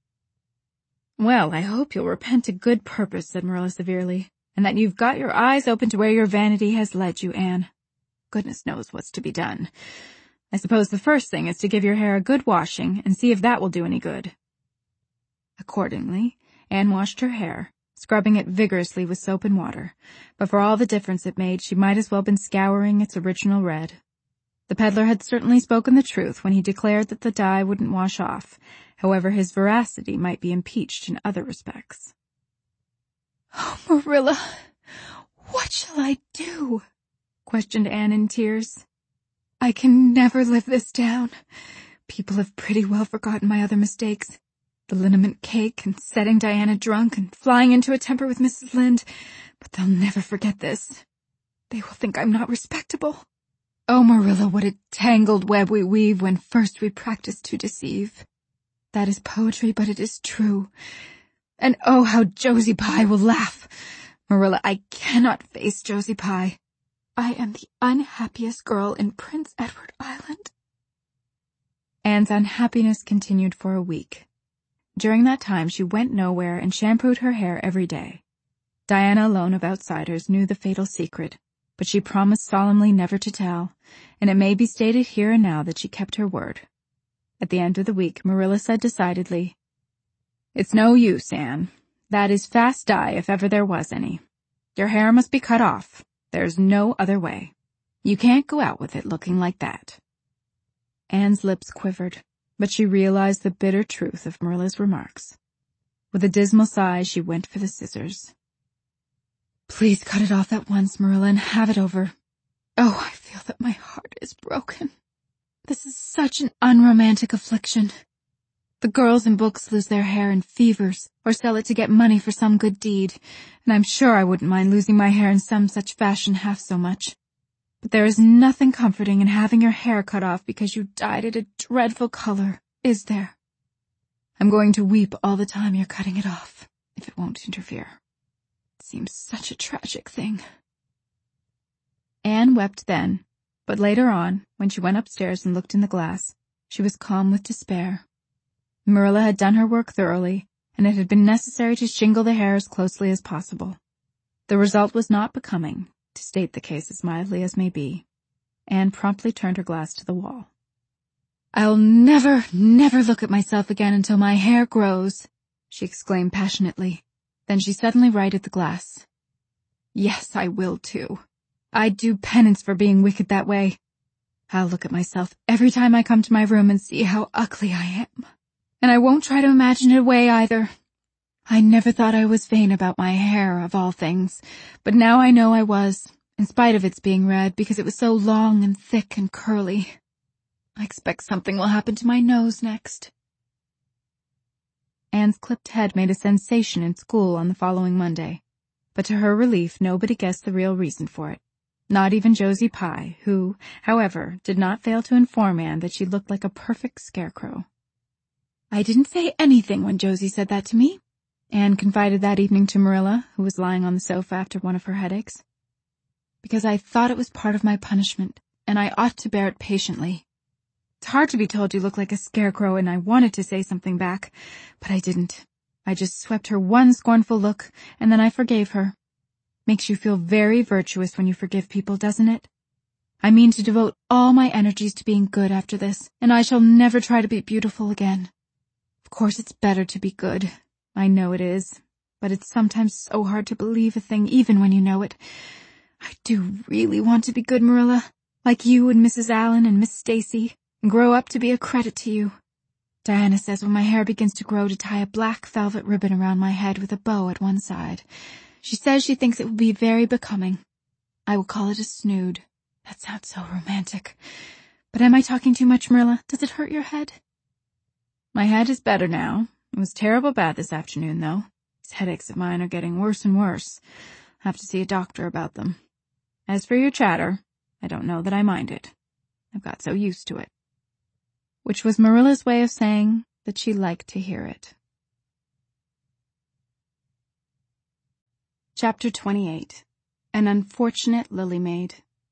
"Well, I hope you'll repent to good purpose," said Marilla severely, "and that you've got your eyes open to where your vanity has led you, Anne. Goodness knows what's to be done. I suppose the first thing is to give your hair a good washing and see if that will do any good." Accordingly, Anne washed her hair, scrubbing it vigorously with soap and water, but for all the difference it made, she might as well have been scouring its original red. The peddler had certainly spoken the truth when he declared that the dye wouldn't wash off, however his veracity might be impeached in other respects. "Oh, Marilla, what shall I do?" questioned Anne in tears. "I can never live this down. People have pretty well forgotten my other mistakes. The liniment cake and setting Diana drunk and flying into a temper with Mrs. Lynde, but they'll never forget this. They will think I'm not respectable. Oh, Marilla, what a tangled web we weave when first we practice to deceive. That is poetry, but it is true. And oh, how Josie Pye will laugh. Marilla, I cannot face Josie Pye. I am the unhappiest girl in Prince Edward Island." Anne's unhappiness continued for a week. During that time she went nowhere and shampooed her hair every day. Diana alone of outsiders knew the fatal secret, but she promised solemnly never to tell, and it may be stated here and now that she kept her word. At the end of the week, Marilla said decidedly, "It's no use, Anne. That is fast dye if ever there was any. Your hair must be cut off. There's no other way. You can't go out with it looking like that." Anne's lips quivered, but she realized the bitter truth of Marilla's remarks. With a dismal sigh, she went for the scissors. "Please cut it off at once, Marilla, and have it over. Oh, I feel that my heart is broken. This is such an unromantic affliction. The girls in books lose their hair in fevers, or sell it to get money for some good deed, and I'm sure I wouldn't mind losing my hair in some such fashion half so much. But there is nothing comforting in having your hair cut off because you dyed it a dreadful color, is there? I'm going to weep all the time you're cutting it off, if it won't interfere. It seems such a tragic thing." Anne wept then, but later on, when she went upstairs and looked in the glass, she was calm with despair. Marilla had done her work thoroughly, and it had been necessary to shingle the hair as closely as possible. The result was not becoming, to state the case as mildly as may be. Anne promptly turned her glass to the wall. "I'll never, never look at myself again until my hair grows," she exclaimed passionately. Then she suddenly righted the glass. "Yes, I will too. I'd do penance for being wicked that way. I'll look at myself every time I come to my room and see how ugly I am. And I won't try to imagine it away either. I never thought I was vain about my hair, of all things, but now I know I was, in spite of its being red, because it was so long and thick and curly. I expect something will happen to my nose next." Anne's clipped head made a sensation in school on the following Monday, but to her relief nobody guessed the real reason for it, not even Josie Pye, who, however, did not fail to inform Anne that she looked like a perfect scarecrow. "I didn't say anything when Josie said that to me," Anne confided that evening to Marilla, who was lying on the sofa after one of her headaches, "because I thought it was part of my punishment, and I ought to bear it patiently. It's hard to be told you look like a scarecrow, and I wanted to say something back, but I didn't. I just swept her one scornful look, and then I forgave her. Makes you feel very virtuous when you forgive people, doesn't it? I mean to devote all my energies to being good after this, and I shall never try to be beautiful again. Of course it's better to be good. I know it is, but it's sometimes so hard to believe a thing even when you know it. I do really want to be good, Marilla, like you and Mrs. Allen and Miss Stacy, and grow up to be a credit to you. Diana says when my hair begins to grow to tie a black velvet ribbon around my head with a bow at one side. She says she thinks it will be very becoming. I will call it a snood. That sounds so romantic. But am I talking too much, Marilla? Does it hurt your head? My head is better now. It was terrible bad this afternoon, though. These headaches of mine are getting worse and worse. I'll have to see a doctor about them. As for your chatter, I don't know that I mind it. I've got so used to it." Which was Marilla's way of saying that she liked to hear it. Chapter 28. An Unfortunate Lily Maid.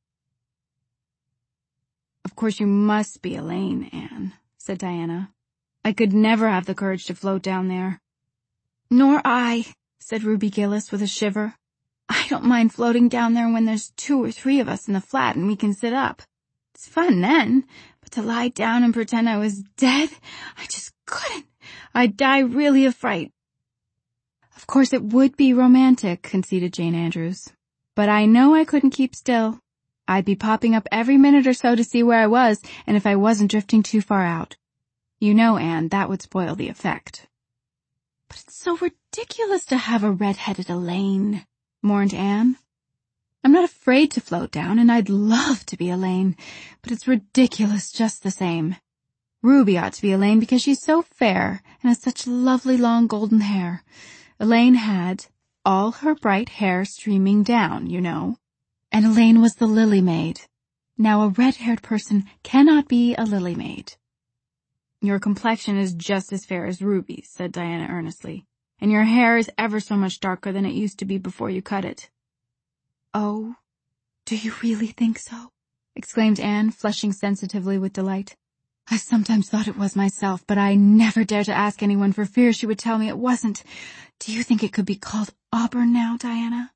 "Of course you must be Elaine, Anne," said Diana. "I could never have the courage to float down there." "Nor I," said Ruby Gillis with a shiver. "I don't mind floating down there when there's 2 or 3 of us in the flat and we can sit up. It's fun then, But to lie down and pretend I was dead, I just couldn't. I'd die really of fright. Of course it would be romantic, conceded Jane Andrews. But I know I couldn't keep still. I'd be popping up every minute or so to see where I was, and if I wasn't drifting too far out. You know, Anne, that would spoil the effect. But it's so ridiculous to have a red-headed Elaine, mourned Anne. I'm not afraid to float down, and I'd love to be Elaine, but it's ridiculous just the same. Ruby ought to be Elaine because she's so fair and has such lovely long golden hair. Elaine had all her bright hair streaming down, you know. And Elaine was the Lily Maid. Now a red-haired person cannot be a Lily Maid. Your complexion is just as fair as Ruby's, said Diana earnestly, and your hair is ever so much darker than it used to be before you cut it. Oh, do you really think so? Exclaimed Anne, flushing sensitively with delight. I sometimes thought it was myself, but I never dared to ask anyone for fear she would tell me it wasn't. Do you think it could be called auburn now, Diana?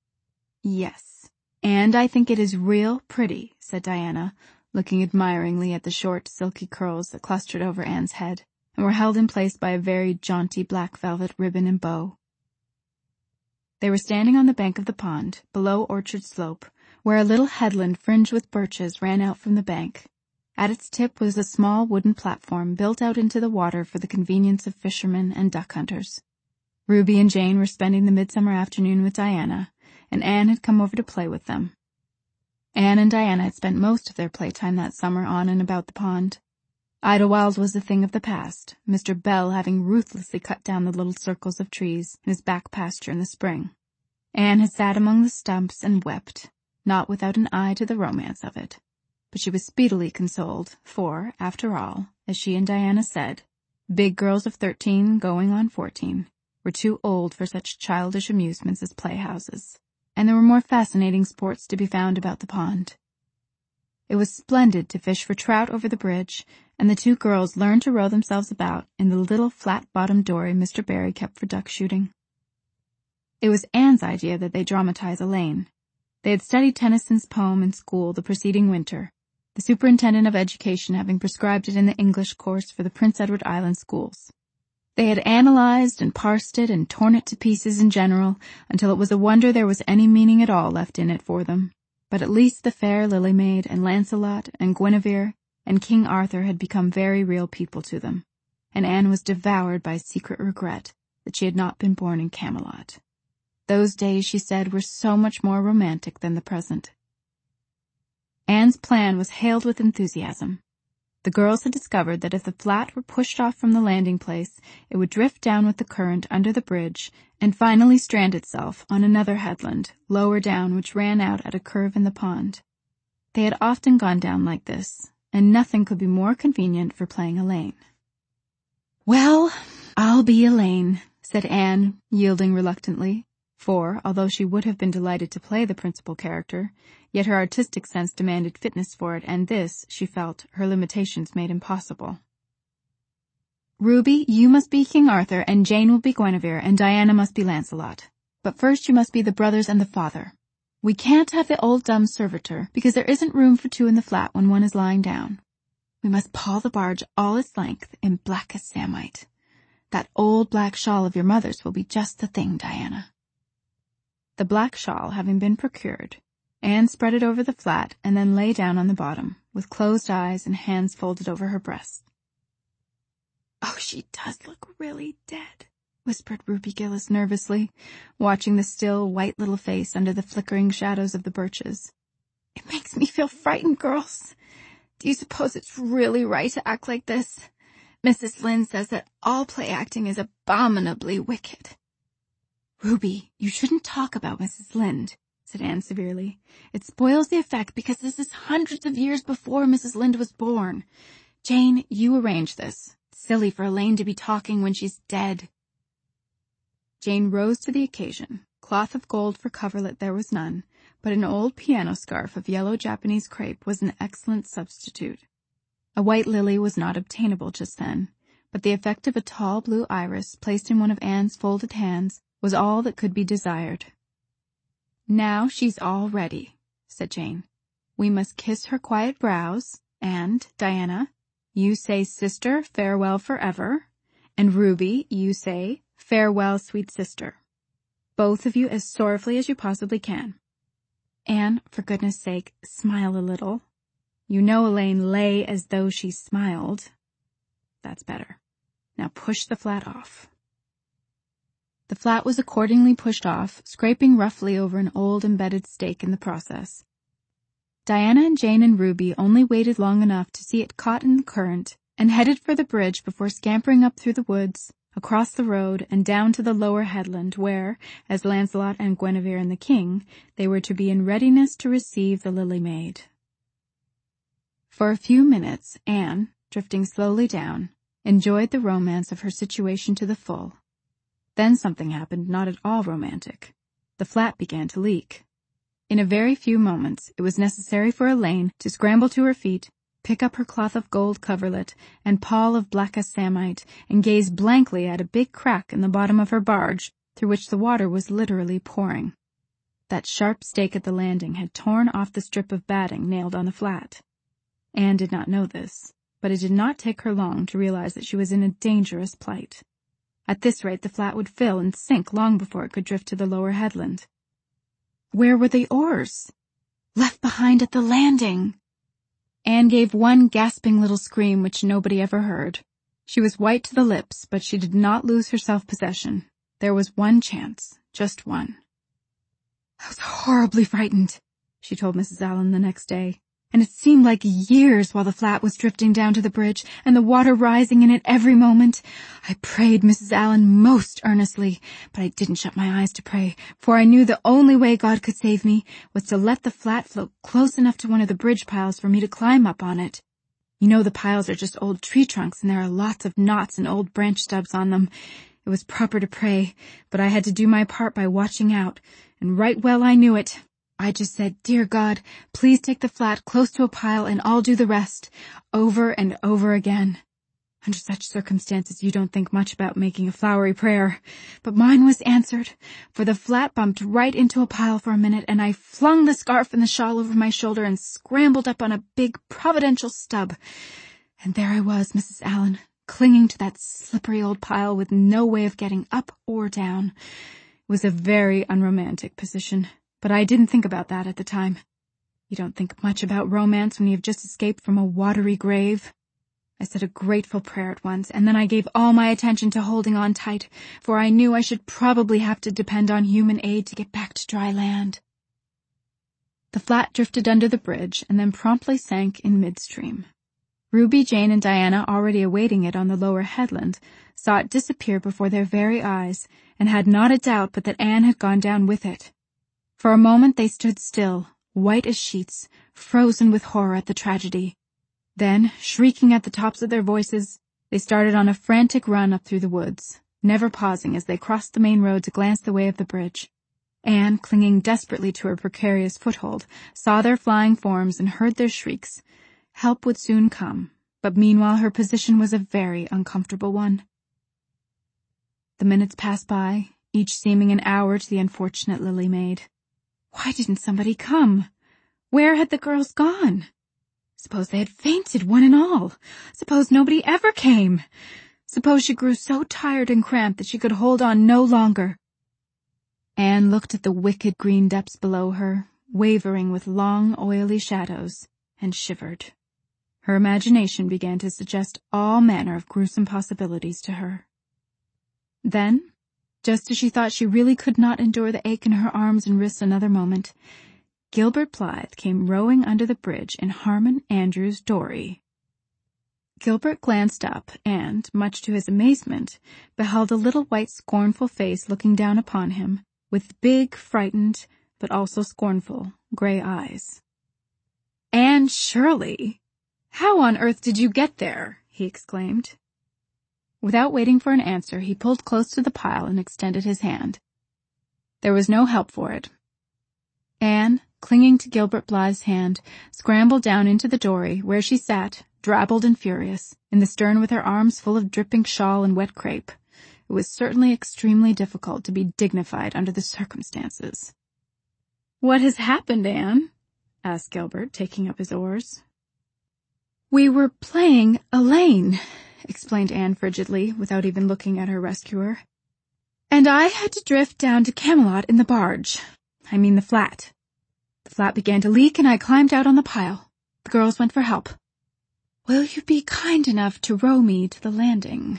Yes, and I think it is real pretty, said Diana, looking admiringly at the short, silky curls that clustered over Anne's head and were held in place by a very jaunty black velvet ribbon and bow. They were standing on the bank of the pond, below Orchard Slope, where a little headland fringed with birches ran out from the bank. At its tip was a small wooden platform built out into the water for the convenience of fishermen and duck hunters. Ruby and Jane were spending the midsummer afternoon with Diana, and Anne had come over to play with them. Anne and Diana had spent most of their playtime that summer on and about the pond. Idlewild was a thing of the past, Mr. Bell having ruthlessly cut down the little circles of trees in his back pasture in the spring. Anne had sat among the stumps and wept, not without an eye to the romance of it. But she was speedily consoled, for, after all, as she and Diana said, big girls of 13 going on 14 were too old for such childish amusements as playhouses, and there were more fascinating sports to be found about the pond. It was splendid to fish for trout over the bridge, and the two girls learned to row themselves about in the little flat-bottomed dory Mr. Barry kept for duck shooting. It was Anne's idea that they dramatize Elaine. They had studied Tennyson's poem in school the preceding winter, the superintendent of education having prescribed it in the English course for the Prince Edward Island schools. They had analyzed and parsed it and torn it to pieces in general until it was a wonder there was any meaning at all left in it for them. But at least the fair Lily Maid and Lancelot and Guinevere and King Arthur had become very real people to them, and Anne was devoured by secret regret that she had not been born in Camelot. Those days, she said, were so much more romantic than the present. Anne's plan was hailed with enthusiasm. The girls had discovered that if the flat were pushed off from the landing place, it would drift down with the current under the bridge and finally strand itself on another headland, lower down, which ran out at a curve in the pond. They had often gone down like this, and nothing could be more convenient for playing Elaine. Well, I'll be Elaine, said Anne, yielding reluctantly. For, although she would have been delighted to play the principal character, yet her artistic sense demanded fitness for it, and this, she felt, her limitations made impossible. Ruby, you must be King Arthur, and Jane will be Guinevere, and Diana must be Lancelot. But first you must be the brothers and the father. We can't have the old dumb servitor, because there isn't room for two in the flat when one is lying down. We must pawl the barge all its length in black as samite. That old black shawl of your mother's will be just the thing, Diana. The black shawl having been procured, Anne spread it over the flat and then lay down on the bottom, with closed eyes and hands folded over her breast. Oh, she does look really dead, whispered Ruby Gillis nervously, watching the still, white little face under the flickering shadows of the birches. It makes me feel frightened, girls. Do you suppose it's really right to act like this? Mrs. Lynde says that all play acting is abominably wicked. Ruby, you shouldn't talk about Mrs. Lynde, said Anne severely. It spoils the effect because this is hundreds of years before Mrs. Lynde was born. Jane, you arrange this. It's silly for Elaine to be talking when she's dead. Jane rose to the occasion. Cloth of gold for coverlet there was none, but an old piano scarf of yellow Japanese crepe was an excellent substitute. A white lily was not obtainable just then, but the effect of a tall blue iris placed in one of Anne's folded hands was all that could be desired. Now she's all ready, said Jane. We must kiss her quiet brows, And, Diana, you say, sister, farewell forever. And Ruby, you say, farewell, sweet sister. Both of you as sorrowfully as you possibly can. Anne, for goodness sake, smile a little. You know Elaine lay as though she smiled. That's better. Now push the flat off. The flat was accordingly pushed off, scraping roughly over an old embedded stake in the process. Diana and Jane and Ruby only waited long enough to see it caught in the current and headed for the bridge before scampering up through the woods, across the road, and down to the lower headland where, as Lancelot and Guinevere and the king, they were to be in readiness to receive the Lily Maid. For a few minutes, Anne, drifting slowly down, enjoyed the romance of her situation to the full. Then something happened not at all romantic. The flat began to leak. In a very few moments, it was necessary for Elaine to scramble to her feet, pick up her cloth of gold coverlet and pall of blackest samite, and gaze blankly at a big crack in the bottom of her barge, through which the water was literally pouring. That sharp stake at the landing had torn off the strip of batting nailed on the flat. Anne did not know this, but it did not take her long to realize that she was in a dangerous plight. At this rate, the flat would fill and sink long before it could drift to the lower headland. Where were the oars? Left behind at the landing! Anne gave one gasping little scream which nobody ever heard. She was white to the lips, but she did not lose her self-possession. There was one chance, just one. I was horribly frightened, she told Mrs. Allen the next day, and it seemed like years while the flat was drifting down to the bridge and the water rising in it every moment. I prayed, Mrs. Allen, most earnestly, but I didn't shut my eyes to pray, for I knew the only way God could save me was to let the flat float close enough to one of the bridge piles for me to climb up on it. You know the piles are just old tree trunks and there are lots of knots and old branch stubs on them. It was proper to pray, but I had to do my part by watching out, and right well I knew it. I just said, Dear God, please take the flat close to a pile and I'll do the rest, over and over again. Under such circumstances you don't think much about making a flowery prayer, but mine was answered, for the flat bumped right into a pile for a minute and I flung the scarf and the shawl over my shoulder and scrambled up on a big providential stub. And there I was, Mrs. Allen, clinging to that slippery old pile with no way of getting up or down. It was a very unromantic position. But I didn't think about that at the time. You don't think much about romance when you've just escaped from a watery grave. I said a grateful prayer at once, and then I gave all my attention to holding on tight, for I knew I should probably have to depend on human aid to get back to dry land. The flat drifted under the bridge and then promptly sank in midstream. Ruby, Jane, and Diana, already awaiting it on the lower headland, saw it disappear before their very eyes, and had not a doubt but that Anne had gone down with it. For a moment they stood still, white as sheets, frozen with horror at the tragedy. Then, shrieking at the tops of their voices, they started on a frantic run up through the woods, never pausing as they crossed the main road to glance the way of the bridge. Anne, clinging desperately to her precarious foothold, saw their flying forms and heard their shrieks. Help would soon come, but meanwhile her position was a very uncomfortable one. The minutes passed by, each seeming an hour to the unfortunate Lily Maid. Why didn't somebody come? Where had the girls gone? Suppose they had fainted, one and all. Suppose nobody ever came. Suppose she grew so tired and cramped that she could hold on no longer. Anne looked at the wicked green depths below her, wavering with long, oily shadows, and shivered. Her imagination began to suggest all manner of gruesome possibilities to her. Then, just as she thought she really could not endure the ache in her arms and wrists another moment, Gilbert Blythe came rowing under the bridge in Harmon Andrews' dory. Gilbert glanced up and, much to his amazement, beheld a little white scornful face looking down upon him, with big, frightened, but also scornful, gray eyes. "Anne Shirley! How on earth did you get there?" he exclaimed. Without waiting for an answer, he pulled close to the pile and extended his hand. There was no help for it. Anne, clinging to Gilbert Blythe's hand, scrambled down into the dory, where she sat, drabbled and furious, in the stern with her arms full of dripping shawl and wet crepe. It was certainly extremely difficult to be dignified under the circumstances. "What has happened, Anne?" asked Gilbert, taking up his oars. "We were playing Elaine," explained Anne frigidly, without even looking at her rescuer. "And I had to drift down to Camelot in the barge. I mean the flat. The flat began to leak and I climbed out on the pile. The girls went for help. Will you be kind enough to row me to the landing?"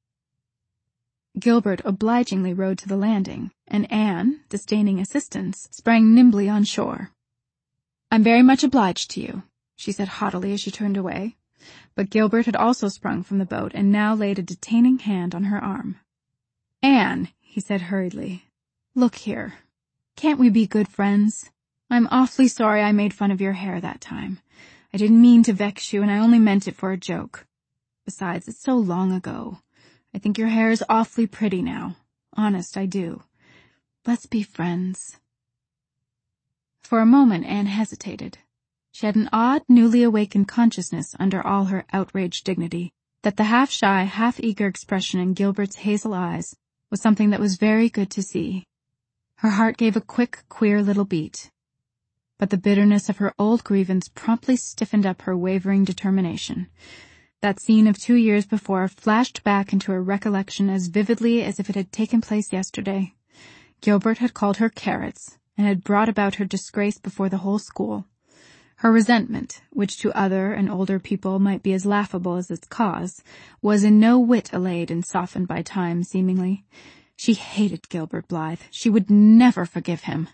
Gilbert obligingly rowed to the landing, and Anne, disdaining assistance, sprang nimbly on shore. "I'm very much obliged to you," she said haughtily as she turned away. But Gilbert had also sprung from the boat and now laid a detaining hand on her arm. "Anne," he said hurriedly, "look here. Can't we be good friends? I'm awfully sorry I made fun of your hair that time. I didn't mean to vex you, and I only meant it for a joke. Besides, it's so long ago. I think your hair is awfully pretty now. Honest, I do. Let's be friends." For a moment Anne hesitated. She had an odd, newly awakened consciousness under all her outraged dignity that the half-shy, half-eager expression in Gilbert's hazel eyes was something that was very good to see. Her heart gave a quick, queer little beat. But the bitterness of her old grievance promptly stiffened up her wavering determination. That scene of 2 years before flashed back into her recollection as vividly as if it had taken place yesterday. Gilbert had called her carrots, and had brought about her disgrace before the whole school. Her resentment, which to other and older people might be as laughable as its cause, was in no whit allayed and softened by time, seemingly. She hated Gilbert Blythe. She would never forgive him.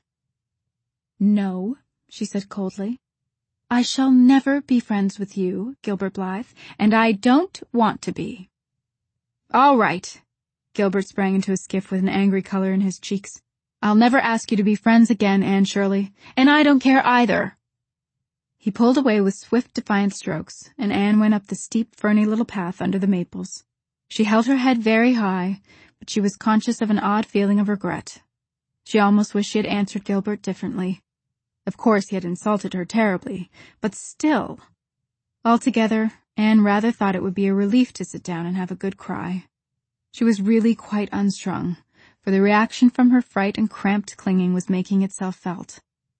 "No," she said coldly. "I shall never be friends with you, Gilbert Blythe, and I don't want to be." "All right." Gilbert sprang into his skiff with an angry color in his cheeks. "I'll never ask you to be friends again, Anne Shirley, and I don't care either." He pulled away with swift, defiant strokes, and Anne went up the steep, ferny little path under the maples. She held her head very high, but she was conscious of an odd feeling of regret. She almost wished she had answered Gilbert differently. Of course he had insulted her terribly, but still. Altogether, Anne rather thought it would be a relief to sit down and have a good cry. She was really quite unstrung, for the reaction from her fright and cramped clinging was making itself felt.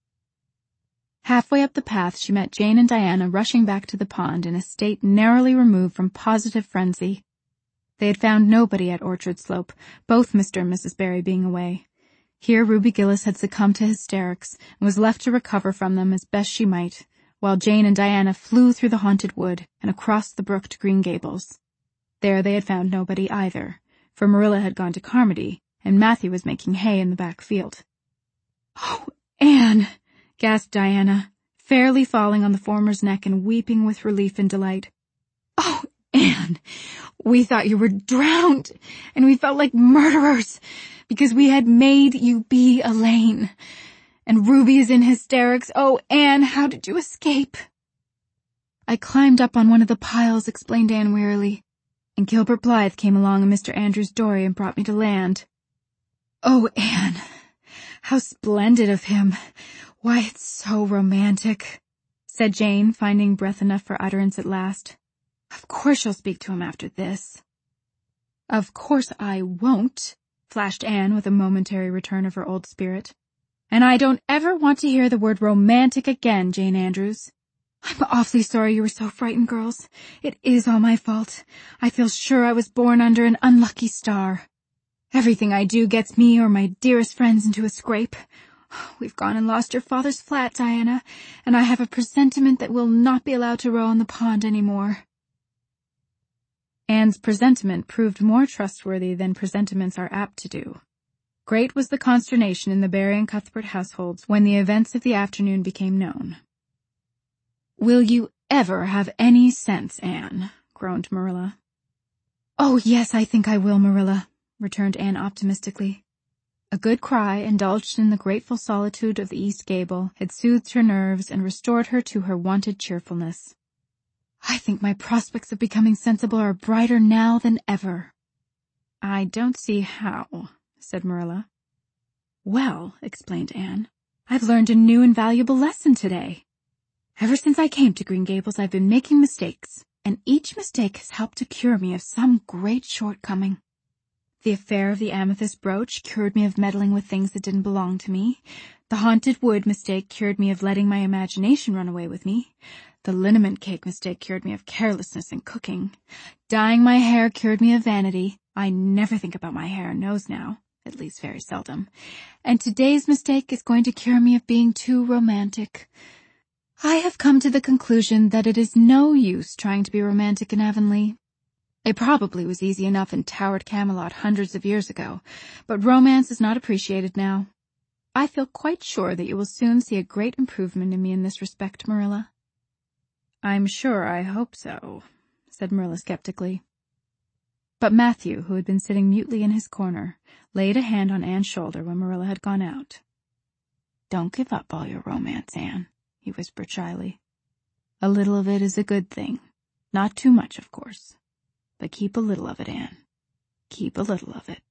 Halfway up the path she met Jane and Diana rushing back to the pond in a state narrowly removed from positive frenzy. They had found nobody at Orchard Slope, both Mr. and Mrs. Barry being away. Here Ruby Gillis had succumbed to hysterics and was left to recover from them as best she might, while Jane and Diana flew through the haunted wood and across the brook to Green Gables. There they had found nobody either, for Marilla had gone to Carmody, and Matthew was making hay in the back field. "Oh, Anne," gasped Diana, fairly falling on the former's neck and weeping with relief and delight. "Oh, Anne, we thought you were drowned, and we felt like murderers, because we had made you be Elaine. And Ruby is in hysterics. Oh, Anne, how did you escape?" "I climbed up on one of the piles," explained Anne wearily, "and Gilbert Blythe came along in Mr. Andrews' dory and brought me to land." "Oh, Anne, how splendid of him. Why, it's so romantic," said Jane, finding breath enough for utterance at last. "Of course you'll speak to him after this." "Of course I won't," flashed Anne with a momentary return of her old spirit. "And I don't ever want to hear the word romantic again, Jane Andrews. I'm awfully sorry you were so frightened, girls. It is all my fault. I feel sure I was born under an unlucky star. Everything I do gets me or my dearest friends into a scrape. We've gone and lost your father's flat, Diana, and I have a presentiment that we'll not be allowed to row on the pond any more." Anne's presentiment proved more trustworthy than presentiments are apt to do. Great was the consternation in the Barry and Cuthbert households when the events of the afternoon became known. "Will you ever have any sense, Anne?" groaned Marilla. "Oh, yes, I think I will, Marilla," returned Anne optimistically. A good cry, indulged in the grateful solitude of the east gable, had soothed her nerves and restored her to her wonted cheerfulness. "I think my prospects of becoming sensible are brighter now than ever." "I don't see how," said Marilla. "Well," explained Anne, "I've learned a new and valuable lesson today. Ever since I came to Green Gables I've been making mistakes, and each mistake has helped to cure me of some great shortcoming. The affair of the amethyst brooch cured me of meddling with things that didn't belong to me. The haunted wood mistake cured me of letting my imagination run away with me. The liniment cake mistake cured me of carelessness in cooking. Dyeing my hair cured me of vanity. I never think about my hair and nose now, at least very seldom. And today's mistake is going to cure me of being too romantic. I have come to the conclusion that it is no use trying to be romantic in Avonlea. It probably was easy enough in towered Camelot hundreds of years ago, but romance is not appreciated now. I feel quite sure that you will soon see a great improvement in me in this respect, Marilla. I'm sure I hope so, said Marilla skeptically. But Matthew, who had been sitting mutely in his corner, laid a hand on Anne's shoulder when Marilla had gone out. Don't give up all your romance, Anne, he whispered shyly. A little of it is a good thing. Not too much, of course. But keep a little of it, Anne. Keep a little of it.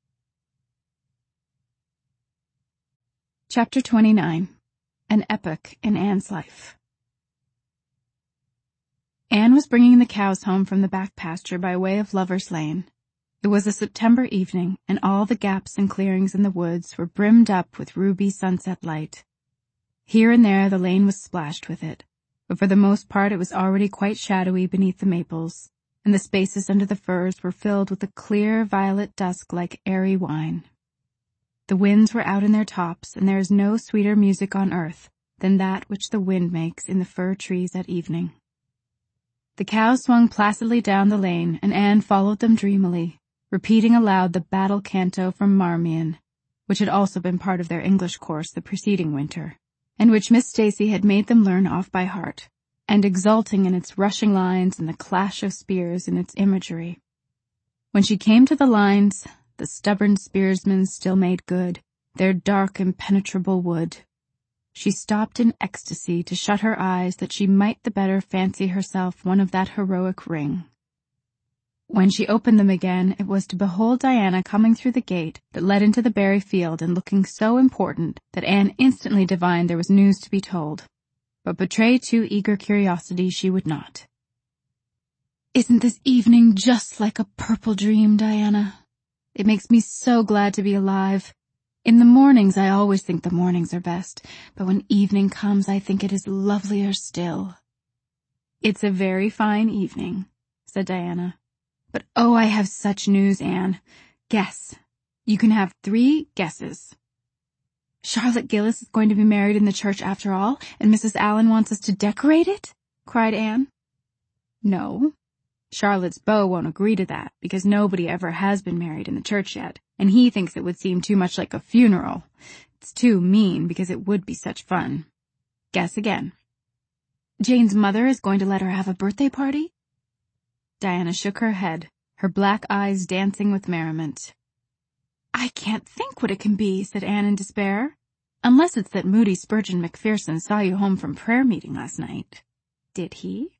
Chapter 29. An Epoch in Anne's Life. Anne was bringing the cows home from the back pasture by way of Lover's Lane. It was a September evening, and all the gaps and clearings in the woods were brimmed up with ruby sunset light. Here and there the lane was splashed with it, but for the most part it was already quite shadowy beneath the maples, and the spaces under the firs were filled with a clear violet dusk like airy wine. The winds were out in their tops, and there is no sweeter music on earth than that which the wind makes in the fir trees at evening. The cows swung placidly down the lane, and Anne followed them dreamily, repeating aloud the battle canto from Marmion, which had also been part of their English course the preceding winter, and which Miss Stacy had made them learn off by heart, and exulting in its rushing lines and the clash of spears in its imagery. When she came to the lines, the stubborn spearsmen still made good their dark impenetrable wood. She stopped in ecstasy to shut her eyes that she might the better fancy herself one of that heroic ring. When she opened them again, it was to behold Diana coming through the gate that led into the berry field and looking so important that Anne instantly divined there was news to be told. But betray too eager curiosity she would not. Isn't this evening just like a purple dream, Diana? It makes me so glad to be alive. In the mornings I always think the mornings are best, but when evening comes I think it is lovelier still. It's a very fine evening, said Diana. But oh, I have such news, Anne. Guess. You can have 3 guesses. Charlotte Gillis is going to be married in the church after all, and Mrs. Allen wants us to decorate it? Cried Anne. No. Charlotte's beau won't agree to that, because nobody ever has been married in the church yet, and he thinks it would seem too much like a funeral. It's too mean, because it would be such fun. Guess again. Jane's mother is going to let her have a birthday party? Diana shook her head, her black eyes dancing with merriment. I can't think what it can be, said Anne in despair. Unless it's that Moody Spurgeon Macpherson saw you home from prayer meeting last night. Did he?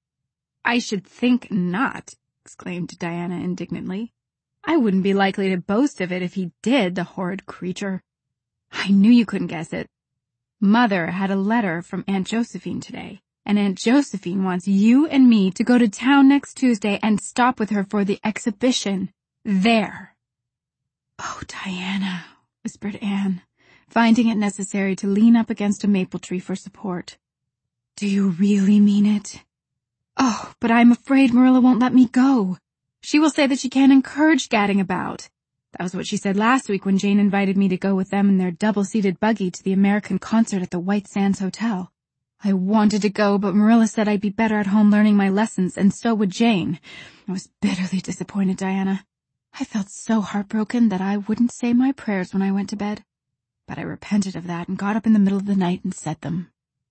I should think not, exclaimed Diana indignantly. I wouldn't be likely to boast of it if he did, the horrid creature. I knew you couldn't guess it. Mother had a letter from Aunt Josephine today, and Aunt Josephine wants you and me to go to town next Tuesday and stop with her for the exhibition. There. Oh, Diana, whispered Anne, finding it necessary to lean up against a maple tree for support. Do you really mean it? Oh, but I'm afraid Marilla won't let me go. She will say that she can't encourage gadding about. That was what she said last week when Jane invited me to go with them in their double-seated buggy to the American concert at the White Sands Hotel. I wanted to go, but Marilla said I'd be better at home learning my lessons, and so would Jane. I was bitterly disappointed, Diana. I felt so heartbroken that I wouldn't say my prayers when I went to bed. But I repented of that and got up in the middle of the night and said them.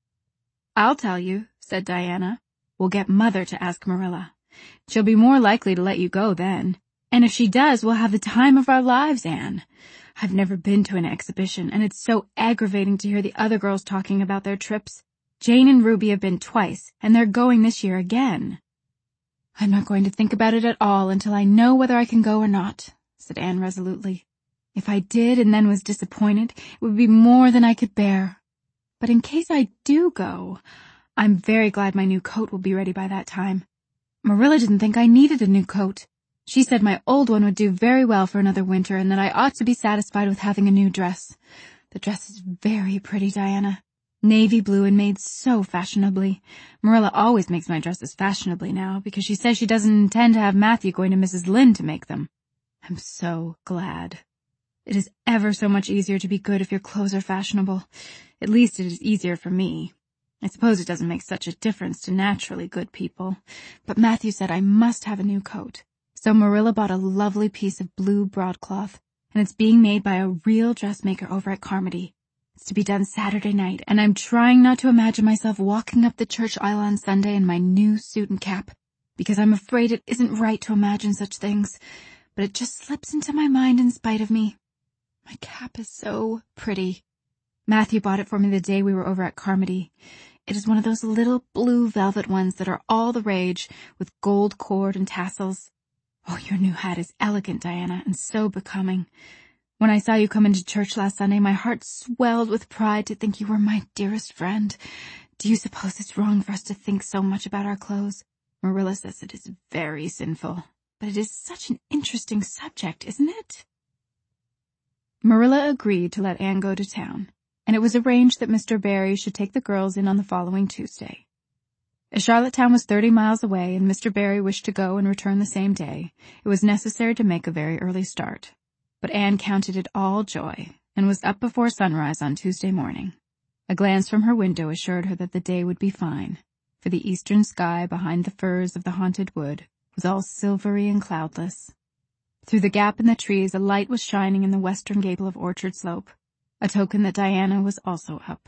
I'll tell you, said Diana. We'll get Mother to ask Marilla. She'll be more likely to let you go then. And if she does, we'll have the time of our lives, Anne. I've never been to an exhibition, and it's so aggravating to hear the other girls talking about their trips. Jane and Ruby have been twice, and they're going this year again. I'm not going to think about it at all until I know whether I can go or not, said Anne resolutely. If I did and then was disappointed, it would be more than I could bear. But in case I do go, I'm very glad my new coat will be ready by that time. Marilla didn't think I needed a new coat. She said my old one would do very well for another winter and that I ought to be satisfied with having a new dress. The dress is very pretty, Diana. Navy blue and made so fashionably. Marilla always makes my dresses fashionably now because she says she doesn't intend to have Matthew going to Mrs. Lynde to make them. I'm so glad. It is ever so much easier to be good if your clothes are fashionable. At least it is easier for me. I suppose it doesn't make such a difference to naturally good people. But Matthew said I must have a new coat. So Marilla bought a lovely piece of blue broadcloth, and it's being made by a real dressmaker over at Carmody. It's to be done Saturday night, and I'm trying not to imagine myself walking up the church aisle on Sunday in my new suit and cap, because I'm afraid it isn't right to imagine such things, but it just slips into my mind in spite of me. My cap is so pretty. Matthew bought it for me the day we were over at Carmody. It is one of those little blue velvet ones that are all the rage, with gold cord and tassels. Oh, your new hat is elegant, Diana, and so becoming. When I saw you come into church last Sunday, my heart swelled with pride to think you were my dearest friend. Do you suppose it's wrong for us to think so much about our clothes? Marilla says it is very sinful, but it is such an interesting subject, isn't it? Marilla agreed to let Anne go to town, and it was arranged that Mr. Barry should take the girls in on the following Tuesday. As Charlottetown was 30 miles away and Mr. Barry wished to go and return the same day, it was necessary to make a very early start. But Anne counted it all joy and was up before sunrise on Tuesday morning. A glance from her window assured her that the day would be fine, for the eastern sky behind the firs of the haunted wood was all silvery and cloudless. Through the gap in the trees a light was shining in the western gable of Orchard Slope, a token that Diana was also up.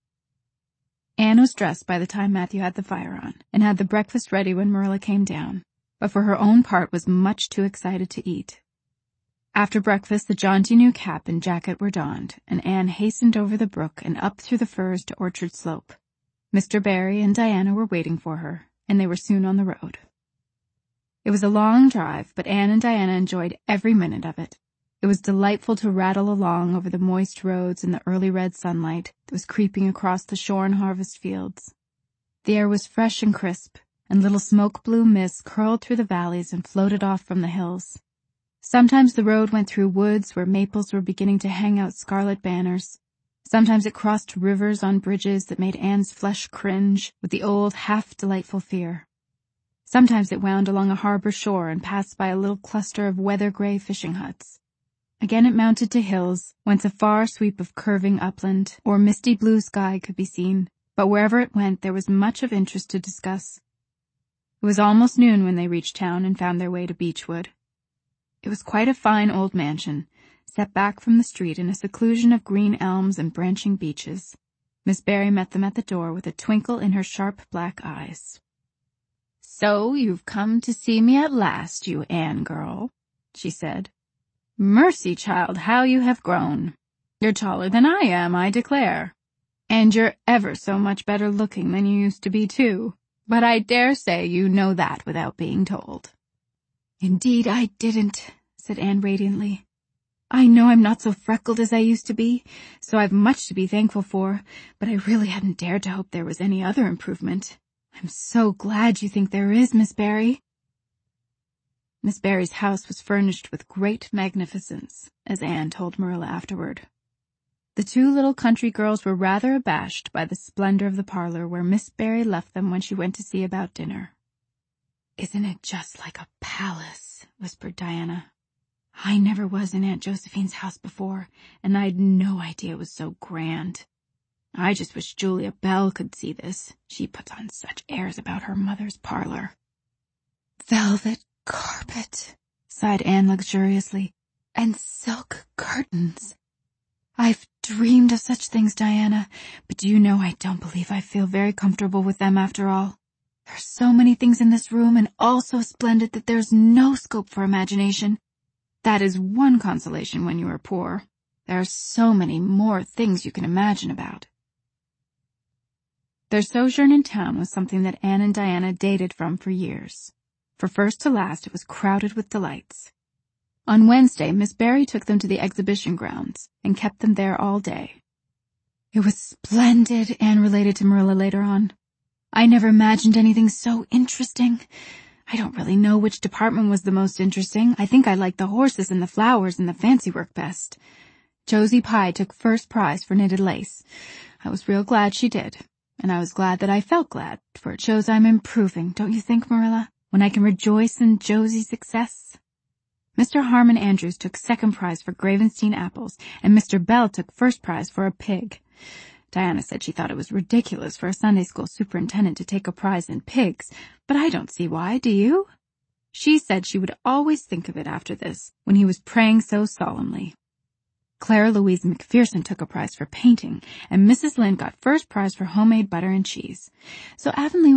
Anne was dressed by the time Matthew had the fire on, and had the breakfast ready when Marilla came down, but for her own part was much too excited to eat. After breakfast the jaunty new cap and jacket were donned, and Anne hastened over the brook and up through the firs to Orchard Slope. Mr. Barry and Diana were waiting for her, and they were soon on the road. It was a long drive, but Anne and Diana enjoyed every minute of it. It was delightful to rattle along over the moist roads in the early red sunlight that was creeping across the shorn harvest fields. The air was fresh and crisp, and little smoke-blue mists curled through the valleys and floated off from the hills. Sometimes the road went through woods where maples were beginning to hang out scarlet banners. Sometimes it crossed rivers on bridges that made Anne's flesh cringe with the old half-delightful fear. Sometimes it wound along a harbor shore and passed by a little cluster of weather-gray fishing huts. Again it mounted to hills, whence a far sweep of curving upland or misty blue sky could be seen, but wherever it went there was much of interest to discuss. It was almost noon when they reached town and found their way to Beechwood. It was quite a fine old mansion, set back from the street in a seclusion of green elms and branching beeches. Miss Barry met them at the door with a twinkle in her sharp black eyes. "So you've come to see me at last, you Anne girl," she said. "Mercy, child, how you have grown. You're taller than I am, I declare. And you're ever so much better looking than you used to be, too. But I dare say you know that without being told." "Indeed I didn't," said Anne radiantly. "I know I'm not so freckled as I used to be, so I've much to be thankful for, but I really hadn't dared to hope there was any other improvement. I'm so glad you think there is, Miss Barry." Miss Barry's house was furnished with great magnificence, as Anne told Marilla afterward. The two little country girls were rather abashed by the splendor of the parlor where Miss Barry left them when she went to see about dinner. "Isn't it just like a palace?" whispered Diana. "I never was in Aunt Josephine's house before, and I'd no idea it was so grand. I just wish Julia Bell could see this. She puts on such airs about her mother's parlor." "Velvet carpet," sighed Anne luxuriously, "and silk curtains. I've dreamed of such things, Diana, but do you know I don't believe I feel very comfortable with them after all. There are so many things in this room and all so splendid that there's no scope for imagination. That is one consolation when you are poor. There are so many more things you can imagine about." Their sojourn in town was something that Anne and Diana dated from for years. For first to last it was crowded with delights. On Wednesday, Miss Barry took them to the exhibition grounds and kept them there all day. "It was splendid," Anne related to Marilla later on. "I never imagined anything so interesting. I don't really know which department was the most interesting. I think I liked the horses and the flowers and the fancy work best. Josie Pye took first prize for knitted lace. I was real glad she did. And I was glad that I felt glad, for it shows I'm improving, don't you think, Marilla? When I can rejoice in Josie's success. Mr. Harmon Andrews took second prize for Gravenstein apples, and Mr. Bell took first prize for a pig. Diana said she thought it was ridiculous for a Sunday school superintendent to take a prize in pigs, but I don't see why, do you? She said she would always think of it after this, when he was praying so solemnly. Clara Louise McPherson took a prize for painting, and Mrs. Lynde got first prize for homemade butter and cheese. So Avonlea